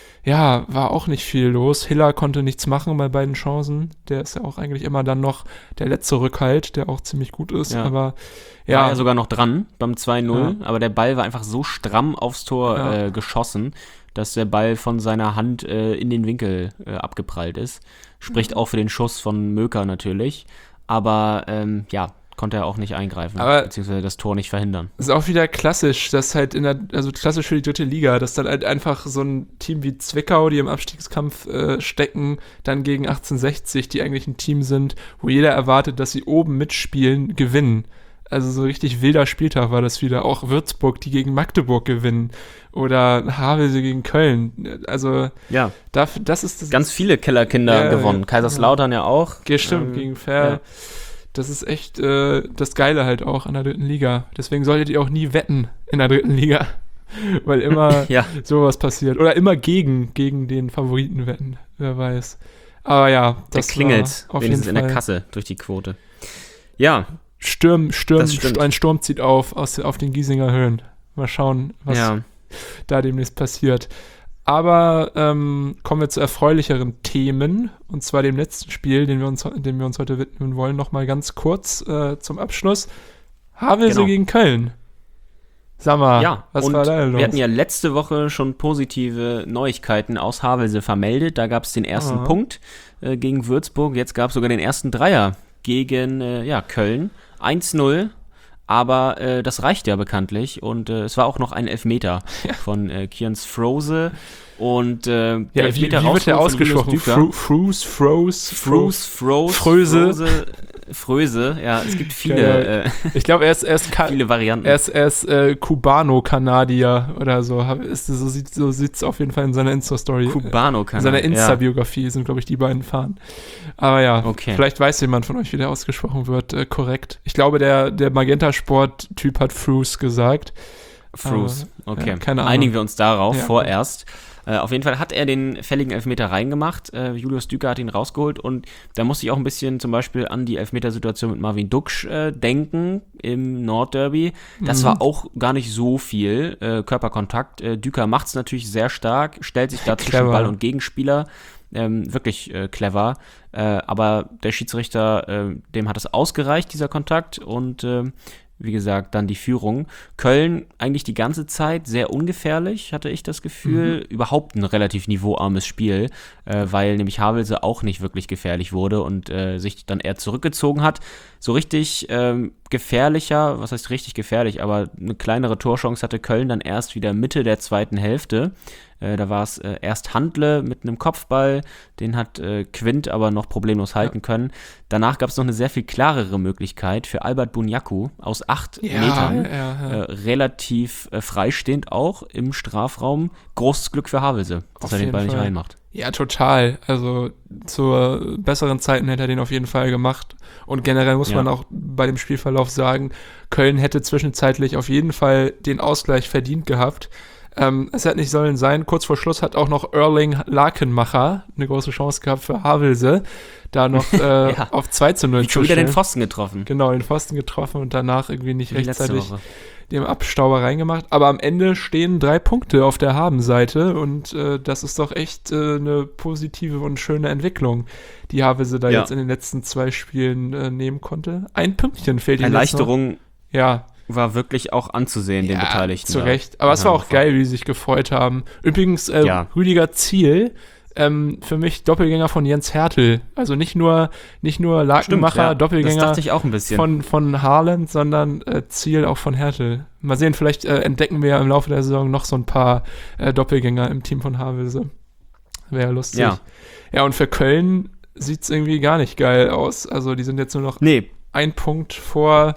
Ja, war auch nicht viel los. Hiller konnte nichts machen bei beiden Chancen. Der ist ja auch eigentlich immer dann noch der letzte Rückhalt, der auch ziemlich gut ist. Ja. Aber War ja, ja sogar noch dran beim zwei null, Ja. aber der Ball war einfach so stramm aufs Tor Ja. äh, geschossen, dass der Ball von seiner Hand äh, in den Winkel äh, abgeprallt ist. Spricht auch für den Schuss von Möker natürlich. Aber ähm, ja, konnte er auch nicht eingreifen, Aber- beziehungsweise das Tor nicht verhindern. ist auch wieder klassisch, dass halt in der, also klassisch für die dritte Liga, dass dann halt einfach so ein Team wie Zwickau, die im Abstiegskampf äh, stecken, dann gegen achtzehnhundertsechzig, die eigentlich ein Team sind, wo jeder erwartet, dass sie oben mitspielen, gewinnen. Also so richtig wilder Spieltag war das wieder. Auch Würzburg, die gegen Magdeburg gewinnen. Oder Havelse gegen Köln. Also Ja, dafür, das ist das. ganz viele Kellerkinder Ja, gewonnen. ja, Kaiserslautern ja auch. Ja, stimmt, Ähm, gegen Fair. ja. Das ist echt äh, das Geile halt auch an der dritten Liga. Deswegen solltet ihr auch nie wetten in der dritten Liga. Weil immer Ja, sowas passiert. Oder immer gegen, gegen den Favoriten wetten. Wer weiß. Aber ja, der das klingelt war auf wenigstens jeden in Fall. der Kasse durch die Quote. Ja, Sturm, Sturm, Das stimmt. ein Sturm zieht auf aus, auf den Giesinger Höhen. Mal schauen, was ja. da demnächst passiert. Aber ähm, kommen wir zu erfreulicheren Themen. Und zwar dem letzten Spiel, den wir uns, dem wir uns heute widmen wollen. Nochmal ganz kurz äh, zum Abschluss. Havelse Genau. gegen Köln. Sag mal, Ja, was und war da denn los? wir hatten ja letzte Woche schon positive Neuigkeiten aus Havelse vermeldet. Da gab es den ersten Aha. Punkt äh, gegen Würzburg. Jetzt gab es sogar den ersten Dreier gegen äh, ja, Köln. eins null. Aber äh, das reicht ja bekanntlich. Und äh, es war auch noch ein Elfmeter von äh, Kians Frose. Und äh, ja, wie, wie Elfmeter wird der rausgeholt von Julius ausgesprochen? Düker. Fru- Frus, Froze, Frus, Froze, Fröse. Frose, Fröse. Ja, es gibt viele, Ja, äh, Ich glaube, er ist, er ist, Ka- viele Varianten. er ist, er ist äh, Cubano-Kanadier oder so. Hab- Ist, so sieht so sieht's auf jeden Fall in seiner Insta-Story. Cubano In kann seiner ja. Insta-Biografie sind, glaube ich, die beiden Fahren. Aber ja, Okay. vielleicht weiß jemand von euch, wie der ausgesprochen wird, äh, korrekt. Ich glaube, der, der Magenta-Sport-Typ hat Frus gesagt. Frus, okay. ja, keine Ahnung. Einigen wir uns darauf Ja. vorerst. Äh, auf jeden Fall hat er den fälligen Elfmeter reingemacht. Äh, Julius Düker hat ihn rausgeholt und da musste ich auch ein bisschen zum Beispiel an die Elfmetersituation mit Marvin Duksch äh, denken im Nordderby. Das Mhm. war auch gar nicht so viel äh, Körperkontakt. Äh, Düker macht es natürlich sehr stark, stellt sich da zwischen Clever. Ball und Gegenspieler. Ähm, wirklich äh, clever. Äh, aber der Schiedsrichter, äh, dem hat es ausgereicht, dieser Kontakt und äh, wie gesagt, dann die Führung. Köln eigentlich die ganze Zeit sehr ungefährlich, hatte ich das Gefühl. Überhaupt ein relativ niveauarmes Spiel, äh, weil nämlich Havelse auch nicht wirklich gefährlich wurde und äh, sich dann eher zurückgezogen hat. So richtig ähm, gefährlicher, was heißt richtig gefährlich, aber eine kleinere Torchance hatte Köln dann erst wieder Mitte der zweiten Hälfte. Äh, da war es äh, erst Handle mit einem Kopfball, den hat äh, Quint aber noch problemlos halten ja. können. Danach gab es noch eine sehr viel klarere Möglichkeit für Albert Bunyaku aus acht ja, Metern. Ja, ja. Äh, relativ äh, freistehend auch im Strafraum. Großes Glück für Havelse, dass Auf er den Ball Fall. nicht reinmacht. Ja, total. Also zu besseren Zeiten hätte er den auf jeden Fall gemacht. Und generell muss ja. man auch bei dem Spielverlauf sagen, Köln hätte zwischenzeitlich auf jeden Fall den Ausgleich verdient gehabt. Ähm, es hätte nicht sollen sein. Kurz vor Schluss hat auch noch Erling Lakenmacher eine große Chance gehabt für Havelse, da noch äh, ja. auf zwei zu null zu schon wieder stellen. den Pfosten getroffen. Genau, den Pfosten getroffen und danach irgendwie nicht Wie rechtzeitig dem Abstauber reingemacht. Aber am Ende stehen drei Punkte auf der Habenseite und äh, das ist doch echt äh, eine positive und schöne Entwicklung, die Havelse da ja. jetzt in den letzten zwei Spielen äh, nehmen konnte. Ein Pünktchen fehlt ihm Erleichterung jetzt noch. Ja. War wirklich auch anzusehen, ja, den Beteiligten. Zu Recht. Aber es war auch geil, wie sie sich gefreut haben. Übrigens, äh, ja. Rüdiger Ziel, ähm, für mich Doppelgänger von Jens Hertel. Also nicht nur, nicht nur Lakenmacher, Stimmt, ja. Doppelgänger das dachte ich auch ein bisschen. Von, von Haaland, sondern äh, Ziel auch von Hertel. Mal sehen, vielleicht äh, entdecken wir ja im Laufe der Saison noch so ein paar äh, Doppelgänger im Team von Havelse. Wäre ja lustig. Ja. ja, und für Köln sieht es irgendwie gar nicht geil aus. Also die sind jetzt nur noch nee. ein Punkt vor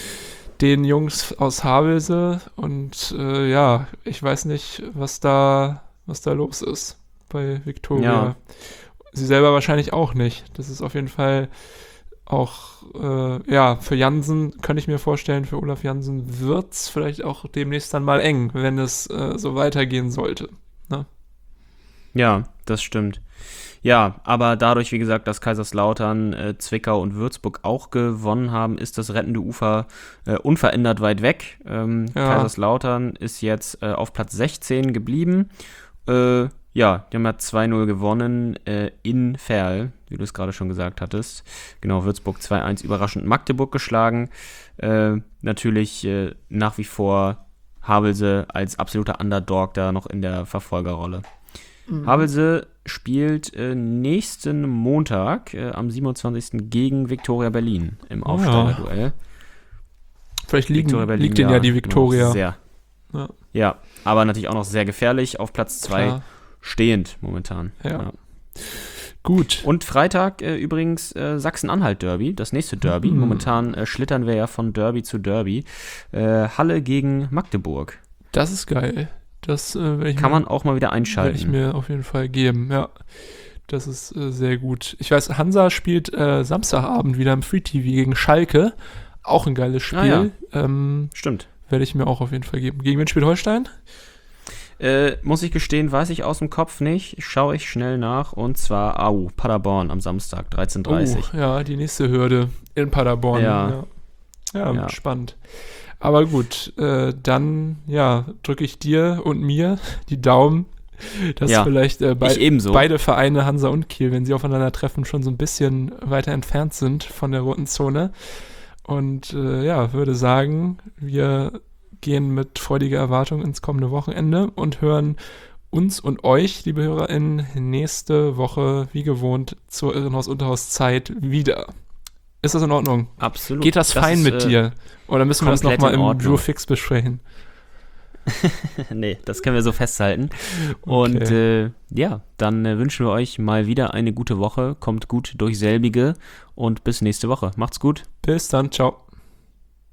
den Jungs aus Havelse und äh, ja, ich weiß nicht, was da, was da los ist bei Viktoria. Ja. Sie selber wahrscheinlich auch nicht. Das ist auf jeden Fall auch, äh, ja, für Jansen könnte ich mir vorstellen, für Olaf Jansen wird es vielleicht auch demnächst dann mal eng, wenn es äh, so weitergehen sollte. Ne? Ja, das stimmt. Ja, aber dadurch, wie gesagt, dass Kaiserslautern, äh, Zwickau und Würzburg auch gewonnen haben, ist das rettende Ufer äh, unverändert weit weg. Ähm, ja. Kaiserslautern ist jetzt äh, auf Platz sechzehn geblieben. Äh, ja, die haben ja zwei null gewonnen äh, in Verl, wie du es gerade schon gesagt hattest. Genau, Würzburg zwei eins überraschend Magdeburg geschlagen. Äh, natürlich äh, nach wie vor Havelse als absoluter Underdog da noch in der Verfolgerrolle. Mhm. Havelse spielt äh, nächsten Montag äh, am siebenundzwanzigsten gegen Viktoria Berlin im Aufsteigerduell. Vielleicht liegen, Berlin, liegt denen ja die Viktoria. Sehr. Ja. ja, aber natürlich auch noch sehr gefährlich, auf Platz zwei stehend momentan. Ja. ja. Gut. Und Freitag äh, übrigens äh, Sachsen-Anhalt-Derby, das nächste Derby. Mhm. Momentan äh, schlittern wir ja von Derby zu Derby. Äh, Halle gegen Magdeburg. Das ist geil. Das äh, ich kann mir, man auch mal wieder einschalten. Werde ich mir auf jeden Fall geben, ja. Das ist äh, sehr gut. Ich weiß, Hansa spielt äh, Samstagabend wieder im Free-T V gegen Schalke. Auch ein geiles Spiel. Ah, ja. ähm, Stimmt. Werde ich mir auch auf jeden Fall geben. Gegen wen spielt Holstein? Äh, muss ich gestehen, weiß ich aus dem Kopf nicht. Schaue ich schnell nach. Und zwar A U, Paderborn am Samstag, dreizehn Uhr dreißig. Oh, ja, die nächste Hürde in Paderborn. Ja, ja. ja, ja. spannend. Aber gut, äh, dann ja, drücke ich dir und mir die Daumen, dass ja, vielleicht äh, bei, ebenso. beide Vereine, Hansa und Kiel, wenn sie aufeinandertreffen, schon so ein bisschen weiter entfernt sind von der roten Zone. Und äh, ja, würde sagen, wir gehen mit freudiger Erwartung ins kommende Wochenende und hören uns und euch, liebe HörerInnen, nächste Woche wie gewohnt zur Irrenhaus-Unterhaus-Zeit wieder. Ist das in Ordnung? Absolut. Geht das, das fein ist, mit äh, dir? Oder müssen wir das nochmal im Drew Fix besprechen? Nee, das können wir so festhalten. Und Okay. äh, ja, dann äh, wünschen wir euch mal wieder eine gute Woche. Kommt gut durch selbige und bis nächste Woche. Macht's gut. Bis dann, ciao.